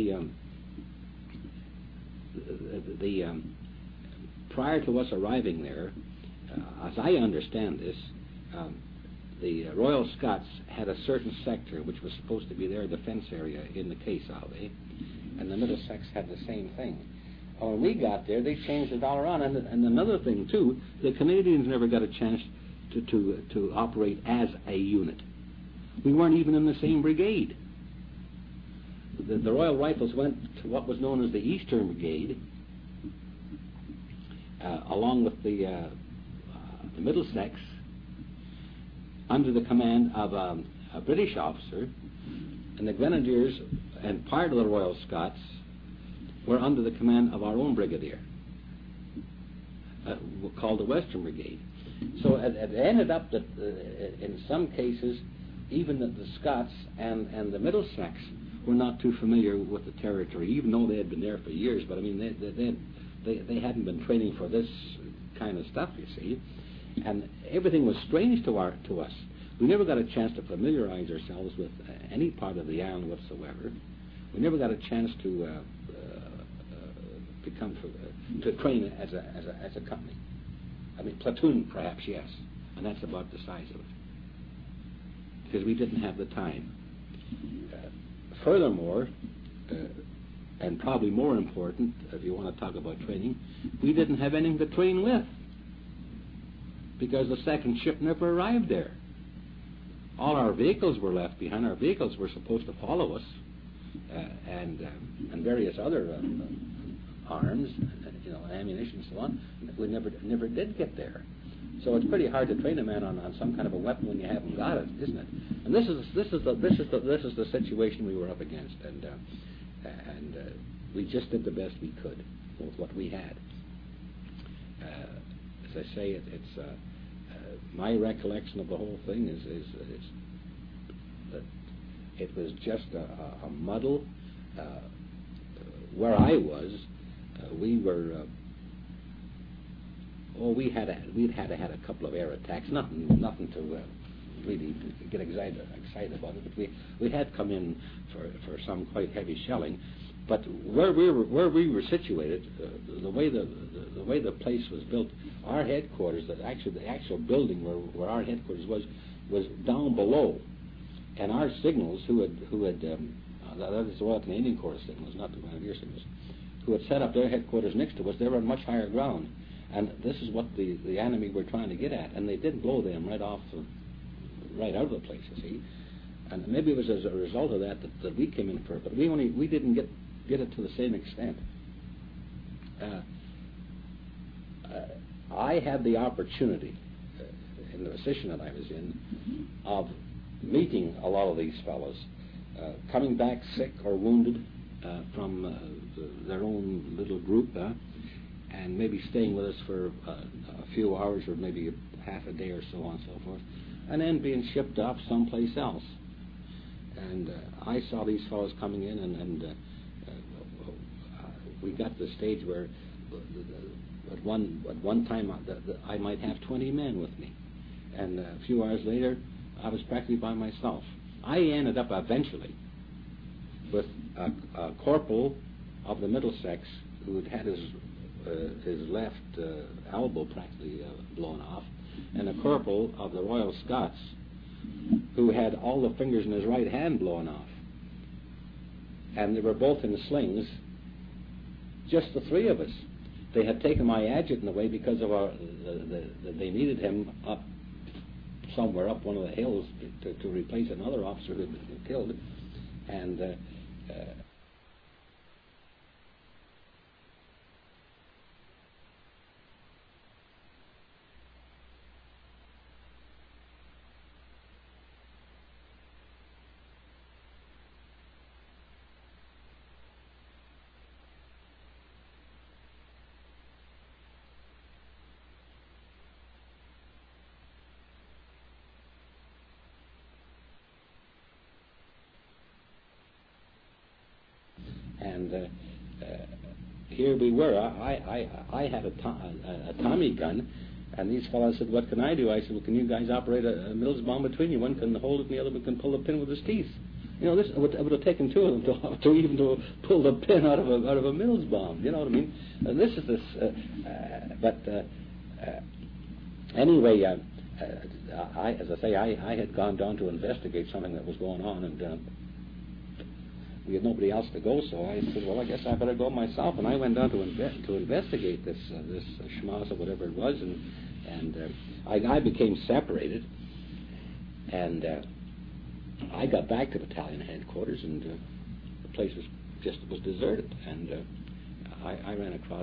the prior to us arriving there, as I understand this, the Royal Scots had a certain sector which was supposed to be their defense area in the Quai Salvé, and the Middlesex had the same thing. When we got there, they changed the dollar on, and another thing too, the Canadians never got a chance to operate as a unit. We weren't even in the same brigade. The Royal Rifles went to what was known as the Eastern Brigade, along with the Middlesex, under the command of a British officer, and the Grenadiers and part of the Royal Scots were under the command of our own brigadier, called the Western Brigade. So it ended up that in some cases, even the Scots and the Middlesex were not too familiar with the territory, even though they had been there for years. But I mean, they hadn't been training for this kind of stuff, you see, and everything was strange to us. We never got a chance to familiarize ourselves with any part of the island whatsoever. We never got a chance to train as a company. I mean, platoon perhaps, yes, and that's about the size of it, because we didn't have the time. Furthermore, and probably more important, if you want to talk about training, we didn't have anything to train with, because the second ship never arrived there. All our vehicles were left behind. Our vehicles were supposed to follow us, and various other arms, ammunition and so on. We never did get there. So it's pretty hard to train a man on some kind of a weapon when you haven't got it, isn't it? And this is the situation we were up against, and we just did the best we could with what we had. as I say, it's my recollection of the whole thing is that it was just a muddle. Where I was, we'd had a couple of air attacks. Nothing to really get excited about it. But we had come in for some quite heavy shelling. But where we were situated, the way the place was built, our headquarters, the actual building where our headquarters was down below, and our signals, who had that is the Royal Canadian Corps signals, not the Grenadier signals, who had set up their headquarters next to us, they were on much higher ground, and this is what the enemy were trying to get at, and they did blow them right out of the place, you see. And maybe it was as a result of that we came in for it, but we didn't get it to the same extent. I had the opportunity, in the position that I was in, of meeting a lot of these fellows, coming back sick or wounded from their own little group, and maybe staying with us for a few hours or maybe half a day or so on and so forth, and then being shipped off someplace else. And I saw these fellows coming in, and we got to the stage where at one time I might have 20 men with me, and a few hours later I was practically by myself. I ended up eventually with a corporal of the Middlesex who had his left elbow practically blown off, and a corporal of the Royal Scots who had all the fingers in his right hand blown off. And they were both in slings, just the three of us. They had taken my adjutant away because of they needed him up somewhere up one of the hills to replace another officer who had been killed. And here we were. I had a Tommy gun, and these fellows said, "What can I do?" I said, "Well, can you guys operate a Mills bomb between you? One can hold it, and the other one can pull the pin with his teeth." You know, this it would have taken two of them to pull the pin out of a Mills bomb. You know what I mean? And this is this. Anyway, as I say, I had gone down to investigate something that was going on, and we had nobody else to go, so I said, "Well, I guess I better go myself." And I went down to investigate this schmoz or whatever it was, and I became separated, and I got back to battalion headquarters, and the place was deserted, and I ran across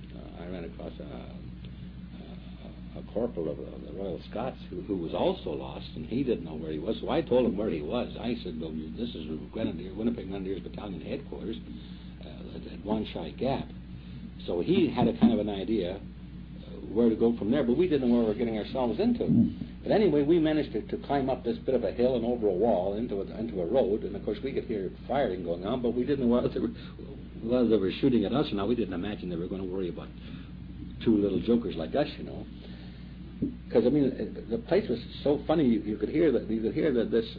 a corporal of the Royal Scots who was also lost, and he didn't know where he was. So I told him where he was. I said, "Well, this is Winnipeg Grenadiers Battalion headquarters at One Shy Gap." So he had a kind of an idea where to go from there, but we didn't know where we were getting ourselves into. But anyway, we managed to climb up this bit of a hill and over a wall into a road, and of course we could hear firing going on, but we didn't know whether they were shooting at us or not. We didn't imagine they were going to worry about two little jokers like us, you know. Because I mean, the place was so funny. You could hear that. You could hear that this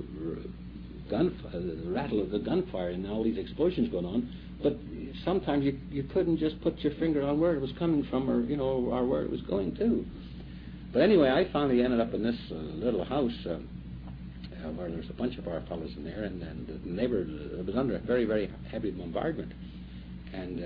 the rattle of the gunfire and all these explosions going on. But sometimes you couldn't just put your finger on where it was coming from, or or where it was going to. But anyway, I finally ended up in this little house where there was a bunch of our fellows in there, and it was under a very, very heavy bombardment, and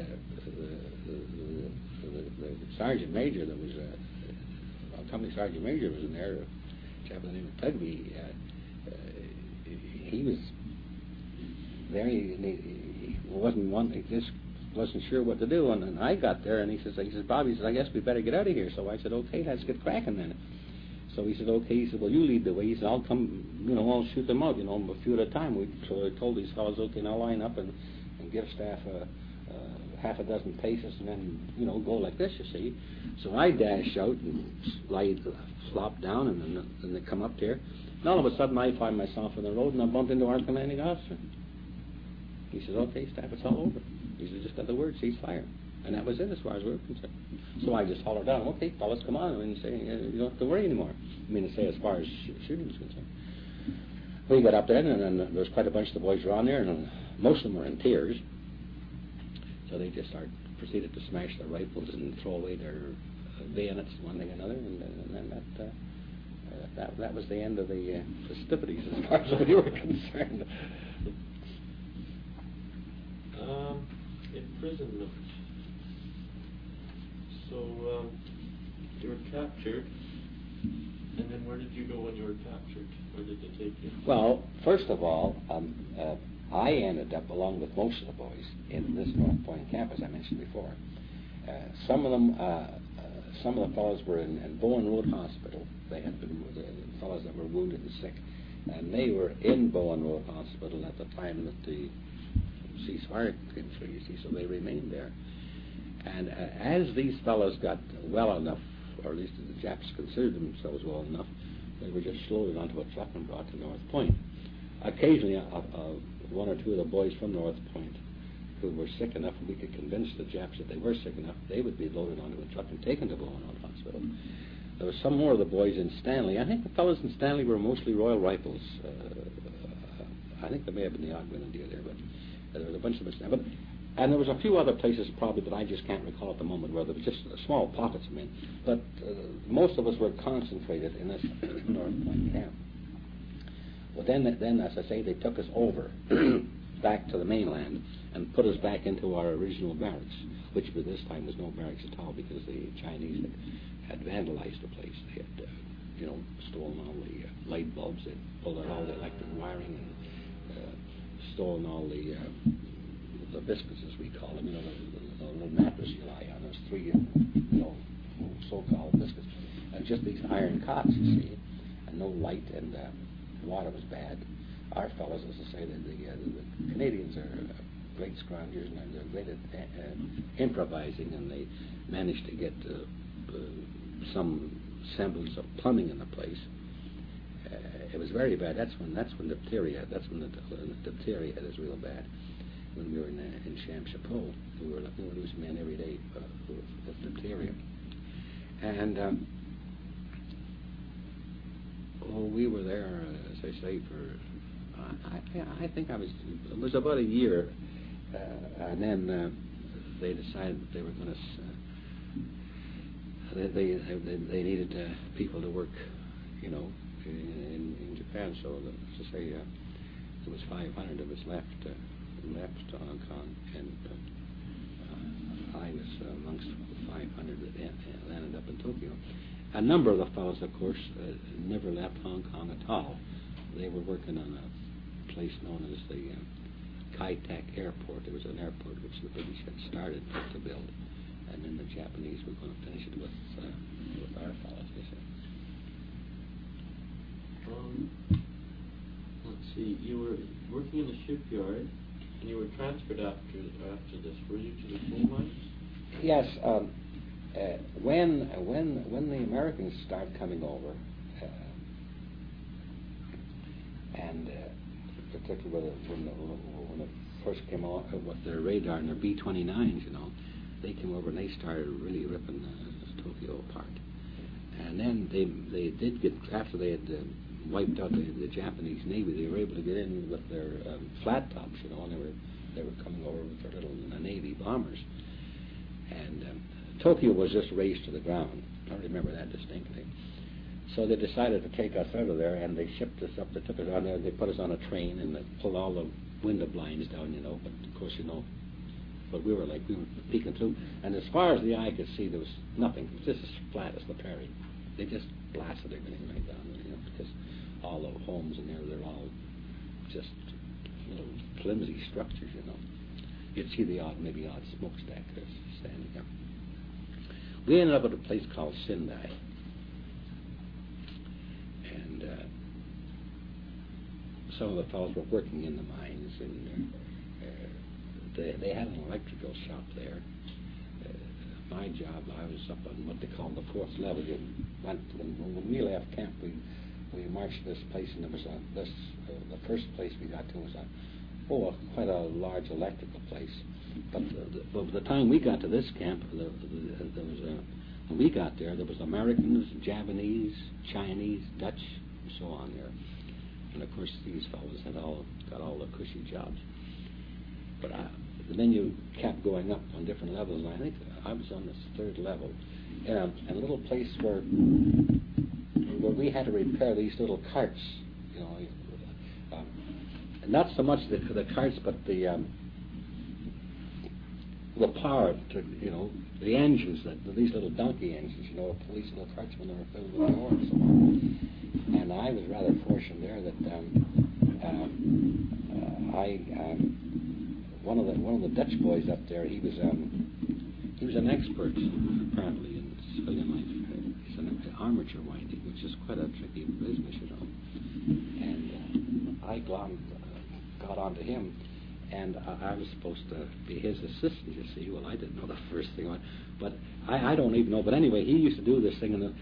the sergeant major that was. Company Sergeant Major was in there, a chap by the name of Tugby. He was there. He just wasn't sure what to do. And I got there, and he says, "Bobby," he says, "I guess we better get out of here." So I said, "Okay, let's get cracking then." So he said, "Okay." He said, "Well, you lead the way." He said, "I'll come, I'll shoot them out, a few at a time." So I told these fellows, "Okay, now line up and give staff half a dozen paces and then, go like this, you see. So I dash out and flop down, and then they come up there. And all of a sudden, I find myself on the road, and I bump into our commanding officer. He says, "Okay, staff, it's all over." He said, "Just got the word, cease fire." And that was it as far as we were concerned. So I just hollered down, "Okay, fellas, come on," and say, "You don't have to worry anymore." I mean, to say as far as shooting is concerned. We got up there, and then there was quite a bunch of the boys were on there, and most of them were in tears. So they just proceeded to smash their rifles and throw away their bayonets, one thing or another, and then that was the end of the festivities as far as we were concerned. Imprisonment. So you were captured, and then where did you go when you were captured? Where did they take you? Well, first of all, I ended up, along with most of the boys, in this North Point camp, as I mentioned before. Some of the fellows were in Bowen Road Hospital. They had been the fellows that were wounded and sick, and they were in Bowen Road Hospital at the time that the ceasefire came through, you see, so they remained there. And as these fellows got well enough, or at least the Japs considered themselves well enough, they were just loaded onto a truck and brought to North Point. Occasionally, one or two of the boys from North Point who were sick enough, and we could convince the Japs that they were sick enough, they would be loaded onto a truck and taken to Bowen Road Hospital. There were some more of the boys in Stanley. I think the fellows in Stanley were mostly Royal Rifles. I think there may have been the odd grenadier there, but there was a bunch of us. And there was a few other places probably that I just can't recall at the moment where there was just small pockets of men. But most of us were concentrated in this North Point camp. Well, then, as I say, they took us over back to the mainland and put us back into our original barracks, which by this time was no barracks at all because the Chinese had vandalized the place. They had, stolen all the light bulbs. They pulled out all the electric wiring and stolen all the biscuits, as we call them, the little mattress you lie on. There's 3, so-called biscuits. And just these iron cots, you see, and no light, and water was bad. Our fellows, as I say, the Canadians are great scroungers, and they're great at improvising, and they managed to get some semblance of plumbing in the place. It was very bad. That's when diphtheria. That's when the diphtheria hit us real bad. When we were in Chamchapeau, we were losing men every day with diphtheria, and we were there, as I say, for I think it was about a year, and then they decided that they were going to they needed people to work, in Japan. So as I say, there was 500 of us left to Hong Kong, and I was amongst 500 that landed up in Tokyo. A number of the fellows, of course, never left Hong Kong at all. They were working on a place known as the Kai Tak Airport. It was an airport which the British had started to build, and then the Japanese were going to finish it with our fellows, they said. Let's see. You were working in the shipyard, and you were transferred after this. Were you to the coal mines? Yes. When the Americans started coming over, and particularly when it first came along with their radar and their B-29s, they came over and they started really ripping Tokyo apart. And then they did get, after they had wiped out the Japanese Navy, they were able to get in with their flat tops, and they were coming over with their little Navy bombers. And Tokyo was just razed to the ground. I remember that distinctly. So they decided to take us out of there, and they shipped us up. They took us on there. They put us on a train, and they pulled all the window blinds down, But of course, but we were peeking through. And as far as the eye could see, there was nothing. It was just as flat as the prairie. They just blasted everything right down, because all the homes in there, they're all just little flimsy structures, You'd see the odd smokestack standing there. We ended up at a place called Sendai. And some of the fellows were working in the mines, and they had an electrical shop there. My job, I was up on what they call the fourth level. You went when we left camp. We marched to this place, and there was the first place we got to was quite a large electrical place. But by the time we got to this camp, when we got there was Americans, Japanese, Chinese, Dutch, and so on there. And of course, these fellows got all the cushy jobs. But the menu kept going up on different levels, and I think I was on this third level, in a little place where we had to repair these little carts, you know, not so much the carts, but the power to, you know, the engines, these little donkey engines, you know, these little carts when they were filled with ore and so on. And I was rather fortunate there that one of the Dutch boys up there, he was an expert apparently in civilian life. He's an armature winding, which is quite a tricky business, you know. And I got onto him, and I was supposed to be his assistant, you see. Well, I didn't know the first thing, but I don't even know. But anyway, he used to do this thing, and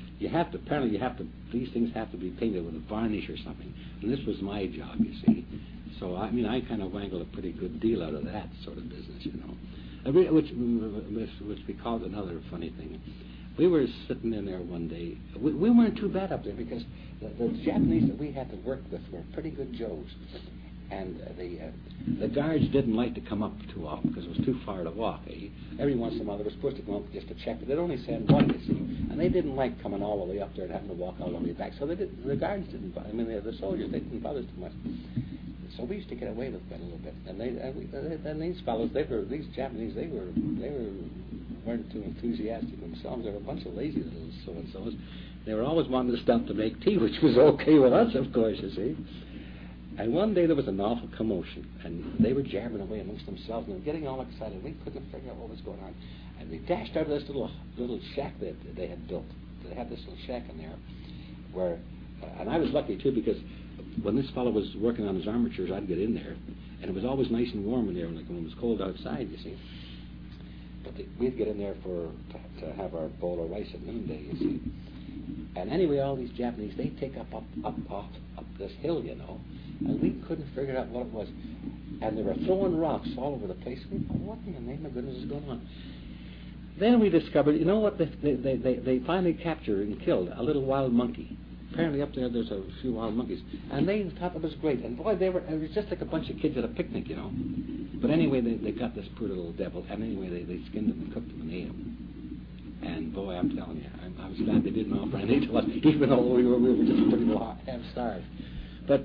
these things have to be painted with a varnish or something. And this was my job, you see. So I mean, I kind of wangled a pretty good deal out of that sort of business, you know. Which we called another funny thing. We were sitting in there one day. We weren't too bad up there because the Japanese that we had to work with were pretty good Joes. And the guards didn't like to come up too often because it was too far to walk. Every once in a while they were supposed to come up just to check, but they'd only send one, you see. And they didn't like coming all the way up there and having to walk all the way back. So the guards didn't bother. I mean, the soldiers, they didn't bother us too much. So we used to get away with it a little bit. And these fellows, these Japanese, they weren't too enthusiastic themselves. They were a bunch of lazy little so-and-sos. They were always wanting to stop to make tea, which was okay with us, of course, you see. And one day there was an awful commotion, and they were jabbering away amongst themselves, and they were getting all excited. We couldn't figure out what was going on. And they dashed out of this little shack that they had built. They had this little shack in there, where, and I was lucky too, because when this fellow was working on his armatures, I'd get in there, and it was always nice and warm in there, like when it was cold outside, you see. But we'd get in there to have our bowl of rice at noonday, you see. And anyway, all these Japanese, they take up this hill, you know, and we couldn't figure out what it was. And they were throwing rocks all over the place. We thought, what in the name of goodness is going on? Then we discovered, you know what, they finally captured and killed a little wild monkey. Apparently up there's a few wild monkeys. And they thought it was great. And boy, it was just like a bunch of kids at a picnic, you know. But anyway, they got this poor little devil. And anyway, they skinned him and cooked him and ate him. And boy, I'm telling you, I was glad they didn't offer any to us, even though we were just pretty well half-starved. But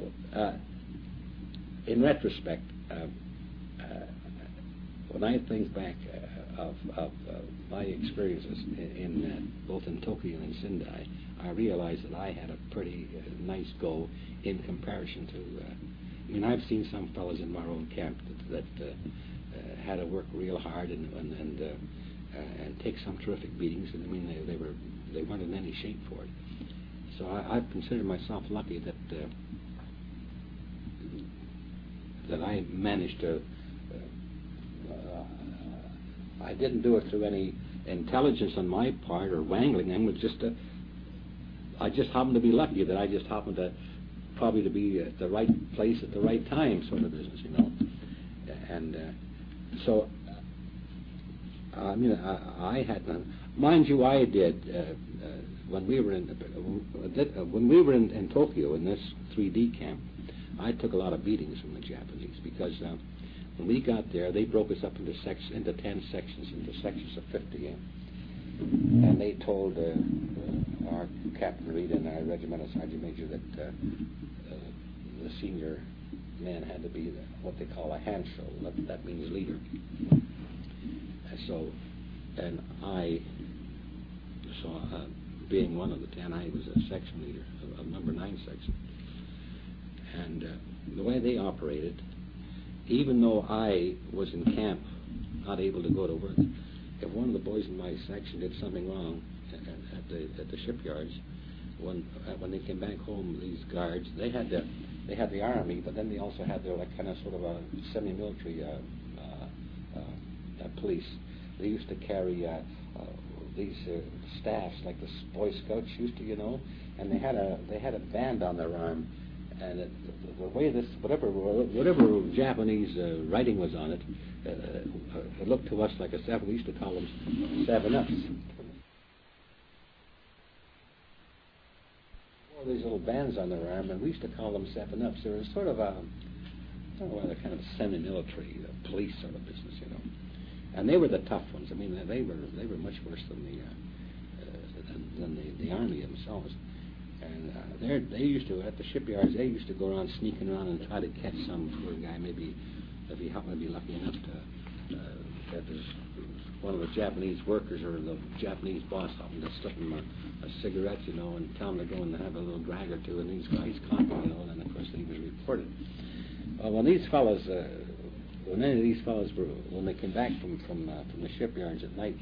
in retrospect, when I think back of my experiences in both in Tokyo and in Sendai, I realize that I had a pretty nice go in comparison to. I mean, I've seen some fellows in my own camp that had to work real hard and take some terrific beatings. And I mean, they weren't in any shape for it. So I've considered myself lucky that I managed to. I didn't do it through any intelligence on my part or wangling. I just happened to be lucky that I just happened to probably to be at the right place at the right time, sort of business, you know. And so. I mean, I had none. Mind you, I did when we were in Tokyo in this 3D camp. I took a lot of beatings from the Japanese because when we got there, they broke us up into 10 sections, into sections of 50. And they told our Captain Reed and our regimental sergeant major that the senior man had to be what they call a hanshul. That means leader. So, and being one of the 10, I was a section leader of number 9 section. And the way they operated, even though I was in camp, not able to go to work, if one of the boys in my section did something wrong at the shipyards, when they came back home, these guards, they had the army, but then they also had their like kind of sort of a semi-military police. They used to carry these staffs like the Boy Scouts used to, and they had a band on their arm, and the way this whatever Japanese writing was on it, it looked to us like a seven. We used to call them 7-Ups. These little bands on their arm, and we used to call them 7-Ups. They were sort of I don't know whether kind of semi-military police sort of business, and they were the tough ones. I mean, they were much worse than the army themselves. And they used to, at the shipyards, they used to go around sneaking around and try to catch some poor guy. Maybe if he happened to be lucky enough to that was one of the Japanese workers or the Japanese boss happened to slip him a cigarette, and tell him to go and have a little drag or two, and these guys caught him, and then of course he was reported. When these fellows, when any of these fellows when they came back from the shipyards at night,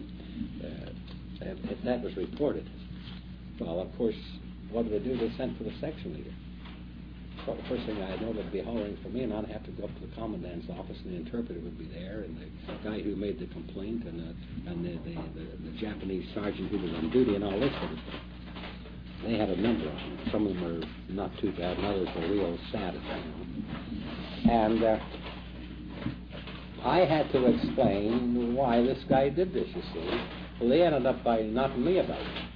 if that was reported, well, of course, what did they do? They sent for the section leader. So the first thing I know, they'd be hollering for me, and I'd have to go up to the commandant's office, and the interpreter would be there, and the guy who made the complaint, and the Japanese sergeant who was on duty, and all this sort of stuff. They had a number of them. Some of them were not too bad, and others were real sad. And I had to explain why this guy did this, you see. Well, they ended up by knocking me about it.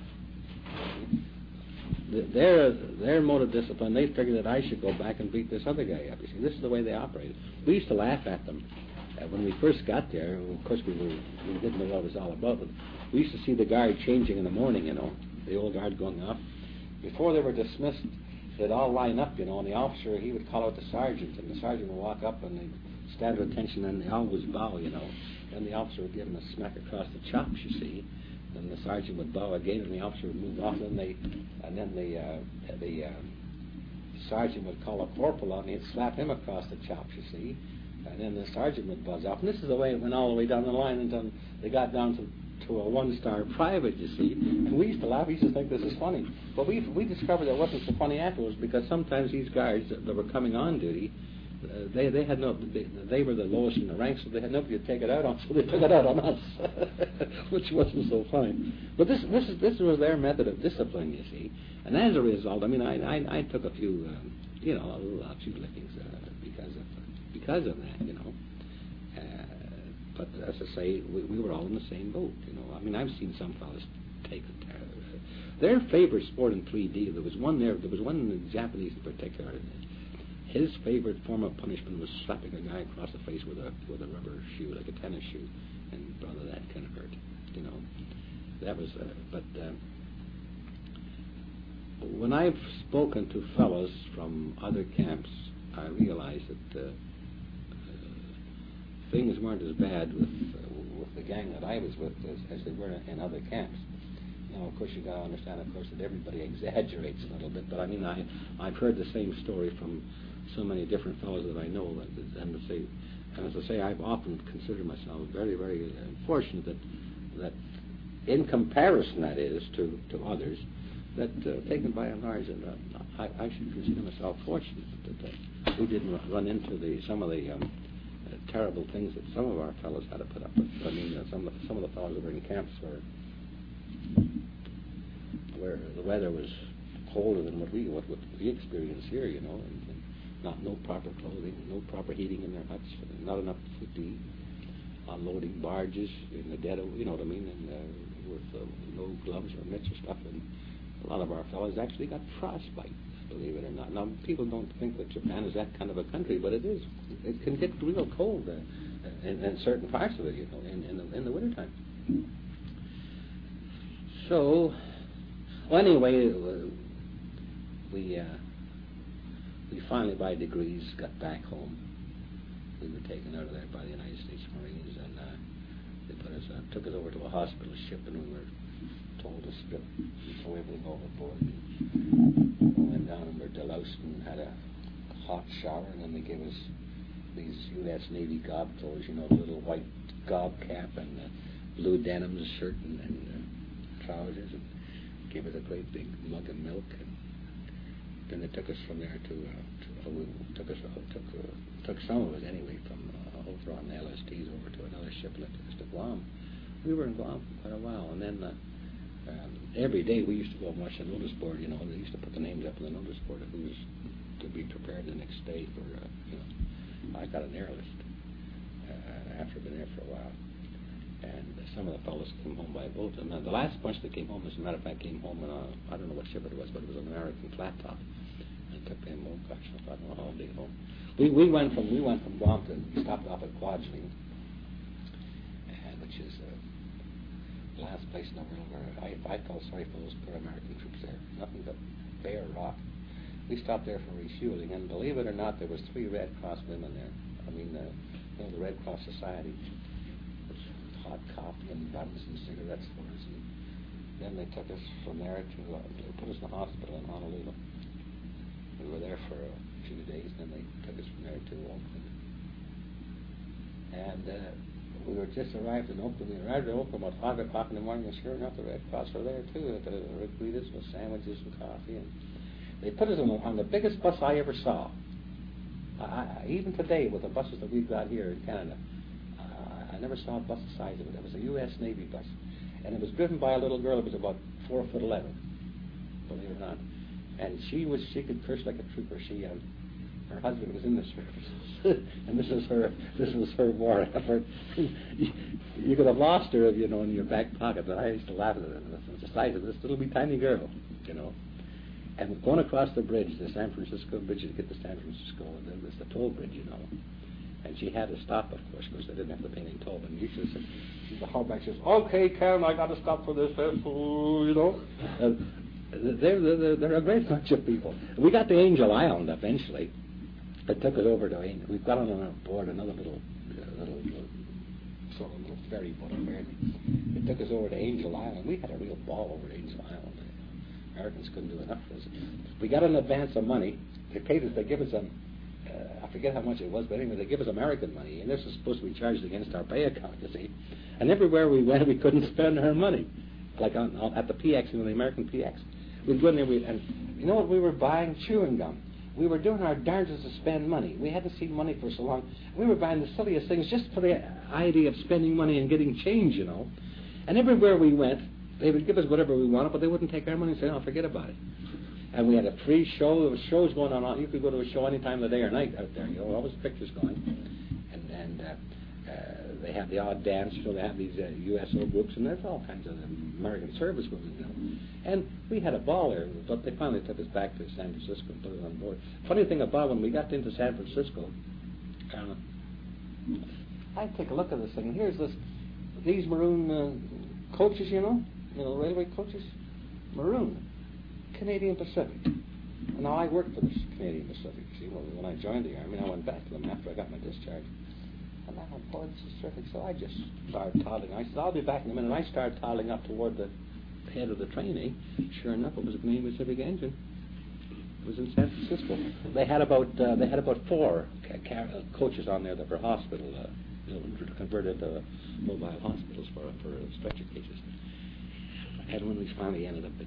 Their mode of discipline, they figured that I should go back and beat this other guy up. You see, this is the way they operated. We used to laugh at them when we first got there. Of course, we didn't know what it was all about, but we used to see the guard changing in the morning, the old guard going off. Before they were dismissed, they'd all line up, and the officer, he would call out the sergeant, and the sergeant would walk up, and they'd stand at attention, and they always bow, and the officer would give them a smack across the chops, you see. And the sergeant would bow again, and the officer would move off, and then the sergeant would call a corporal out, and he'd slap him across the chops, you see. And then the sergeant would buzz off. And this is the way it went all the way down the line until they got down to a one-star private, you see. And we used to laugh. We used to think this is funny. But we discovered that it wasn't so funny afterwards, because sometimes these guards that were coming on duty, they were the lowest in the ranks, so they had nobody to take it out on, so they took it out on us, which wasn't so funny. But this was their method of discipline, you see. And as a result, I mean, I took a few, a few lickings because of that, But as I say, we were all in the same boat, I mean, I've seen some fellas take their favorite sport in 3D. There was one in the Japanese in particular. His favorite form of punishment was slapping a guy across the face with a rubber shoe, like a tennis shoe, and brother, that kind of hurt, That was, when I've spoken to fellows from other camps, I realized that things weren't as bad with the gang that I was with as they were in other camps. Of course, you got to understand, of course, that everybody exaggerates a little bit. But I mean, I've heard the same story from so many different fellows that I know, and as I say, I've often considered myself very, very fortunate that in comparison, that is, to others, that taken by and large, and I should consider myself fortunate that we didn't run into some of the terrible things that some of our fellows had to put up with. I mean, some of the fellows that were in camps where the weather was colder than what we experience here, and no proper clothing, no proper heating in their huts, not enough food to eat, unloading barges in the dead of, what I mean, and with no gloves or mitts or stuff, and a lot of our fellows actually got frostbite, believe it or not. Now, people don't think that Japan is that kind of a country, but it is. It can get real cold in certain parts of it, in the wintertime. So, well, anyway, we finally, by degrees, got back home. We were taken out of there by the United States Marines, and they took us over to a hospital ship, and we were told to strip and throw everything overboard. We went down and were deloused and had a hot shower, and then they gave us these U.S. Navy gob clothes, the little white gob cap and the blue denim shirt and trousers, and gave us a great big mug of milk, and then they took us from there took some of us anyway from over transfer on the LSTs over to another ship that took us to Guam. We were in Guam for quite a while, and then every day we used to go and watch the notice board. You know, they used to put the names up on the notice board of who was to be prepared the next day for. I got an air list after being there for a while, and some of the fellows came home by boat. And the last bunch that came home, as a matter of fact, came home in I don't know what ship it was, but it was an American flat top. And it took them, oh gosh, I don't know how they home. We went from Guam to, we stopped off at Kwajalein, which is the last place in the world where I felt sorry for those poor American troops there. Nothing but bare rock. We stopped there for refueling, and believe it or not, there was 3 Red Cross women there. I mean, the Red Cross Society. Hot coffee and buns and cigarettes for us. And then they took us from there to, they put us in the hospital in Honolulu. We were there for a few days, then they took us from there to Oakland. And we were just arrived in Oakland. We arrived in Oakland about 5 o'clock in the morning, and sure enough, the Red Cross were there too. They greeted us with sandwiches and coffee. And they put us on the biggest bus I ever saw. Even today, with the buses that we've got here in Canada, I never saw a bus the size of it. It was a U.S. Navy bus, and it was driven by a little girl who was about 4'11", believe it or not. And she could curse like a trooper. Her husband was in the service, and this was her war effort. You could have lost her, you know, in your back pocket. But I used to laugh at it. It was the size of this little tiny girl, you know. And going across the bridge, the San Francisco bridge, to get to San Francisco, it was the toll bridge, you know. And she had to stop, of course, because they didn't have to pay any toll. And the hardback says, "Okay, Karen, I got to stop for this vessel," you know. They're a great bunch of people. We got to Angel Island eventually. It took us over to Angel. We've got on board another little ferry boat affair. It took us over to Angel Island. We had a real ball over at Angel Island. Americans couldn't do enough for us. We got an advance of money. They paid us. They give us I forget how much it was, but anyway, they give us American money, and this is supposed to be charged against our pay account, you see. And everywhere we went, we couldn't spend our money, like at the PX, you know, the American PX. We'd go in there, and you know what we were buying? Chewing gum. We were doing our darndest to spend money. We hadn't seen money for so long. We were buying the silliest things just for the idea of spending money and getting change, you know. And everywhere we went, they would give us whatever we wanted, but they wouldn't take our money and say, "Oh, forget about it." And we had a free show. There was shows going on. You could go to a show any time of the day or night out there. You know, always pictures going. And they have the odd dance. You know, they have these USO groups, and there's all kinds of American service women, you know. And we had a ball there, but they finally took us back to San Francisco and put it on board. Funny thing about when we got into San Francisco, I take a look at this thing. Here's these maroon coaches, you know, railway coaches, maroon. Canadian Pacific. And now I worked for this Canadian Pacific. See, when I joined the Army, I went back to them after I got my discharge. And I thought, boy, this is terrific. So I just started toddling. I said, I'll be back in a minute. And I started toddling up toward the head of the train. Sure enough, it was a Canadian Pacific engine. It was in San Francisco. They had about 4 coaches on there that were hospital, converted to mobile hospitals for stretcher cases. And when we finally ended up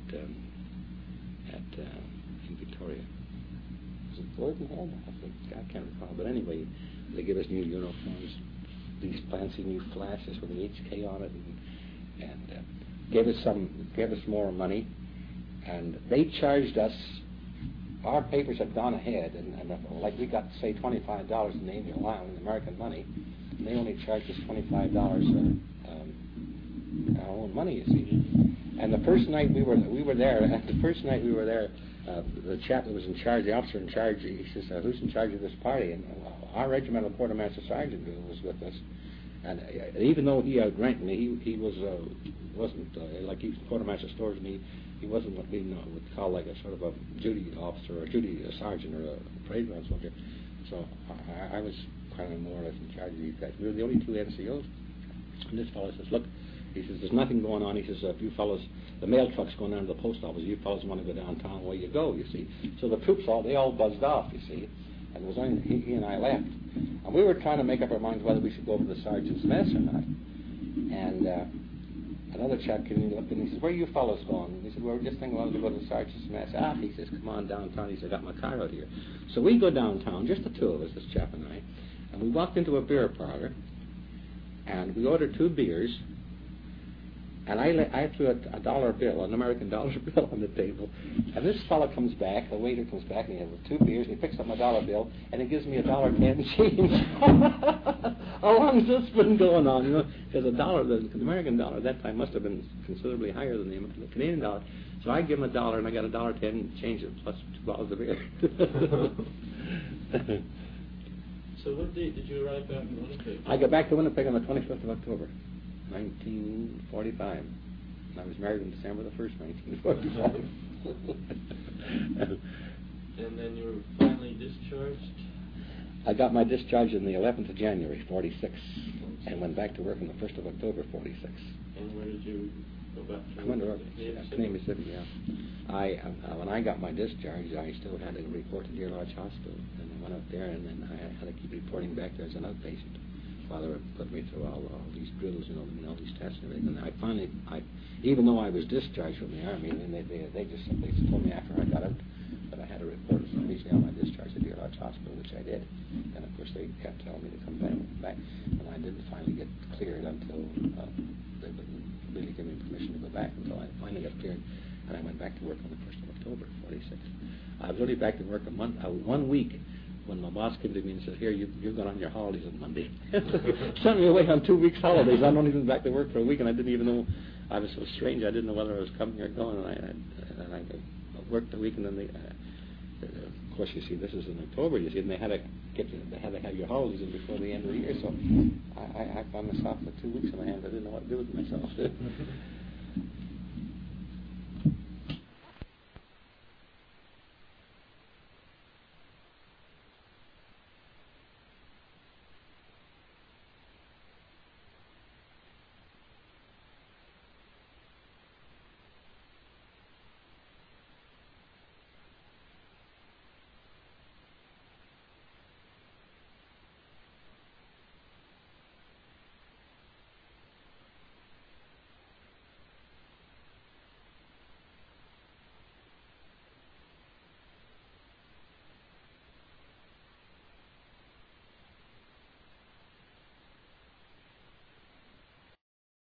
in Victoria. Was it Bordenhead? I can't recall. But anyway, they give us new uniforms, these fancy new flashes with an HK on it, and gave us more money. And they charged us. Our papers had gone ahead, and like we got, say, $25 in the Angel Island, American money, and they only charged us $25 our own money, you see. And the first night we were there, the chap that was in charge, the officer in charge, he says, "Who's in charge of this party?" And our regimental quartermaster sergeant was with us. And even though he outranked me, he wasn't like he was quartermaster stores, and he wasn't what we would call like a sort of a duty officer or a sergeant or a parade ground soldier. So I was kind of more or less in charge of these guys. We were the only 2 NCOs. And this fellow says, "Look," he says, "there's nothing going on." He says, "If you fellows, the mail truck's going down to the post office. You fellows want to go downtown, away you go, you see." So the troops all buzzed off, you see. And it was only he and I left. And we were trying to make up our minds whether we should go over to the sergeant's mess or not. And another chap came in and looked and he says, "Where are you fellows going?" And he said, "Well, we're just thinking we wanted to go to the sergeant's mess." He says, "Come on downtown." He said, "I got my car out here." So we go downtown, just the 2 of us, this chap and I. And we walked into a beer parlor, and we ordered 2 beers, and I threw a dollar bill, an American dollar bill on the table, and this fellow comes back, the waiter comes back, and he has 2 beers, and he picks up my dollar bill, and he gives me $1.10 change. How long's this been going on? You know, because the American dollar at that time must have been considerably higher than the Canadian dollar. So I give him $1, and I got $1.10 change plus 2 bottles of beer. So what date did you arrive back in Winnipeg? I got back to Winnipeg on the 25th of October, 1945. And I was married on December the 1st, 1945. And then you were finally discharged? I got my discharge on the 11th of January, 46, and went back to work on the 1st of October, 46. And where did you go back to? I went to work in Canadian City, yeah. When I got my discharge, I still had to report to Deer Lodge Hospital, and I went up there, and then I had to keep reporting back there as an outpatient while they were putting me through all these drills, you know, all these tests and everything. And I finally, even though I was discharged from the Army, and they just simply told me after I got out that I had to report immediately on my discharge to Deer Lodge Hospital, which I did. And of course they kept telling me to come back, and I didn't finally get cleared until they wouldn't really give me permission to go back until I finally got cleared, and I went back to work on the 1st of October, 46. I was only back to work 1 week when my boss came to me and said, "Here, you're going on your holidays on Monday." Sent me away on 2 weeks holidays. I'm not even back to work for a week, and I didn't even know. I was so strange. I didn't know whether I was coming or going, and I worked a week, and then of course, you see, this is in October, you see, and they had to have your holidays in before the end of the year, so I found myself for 2 weeks in my hands. I didn't know what to do with myself.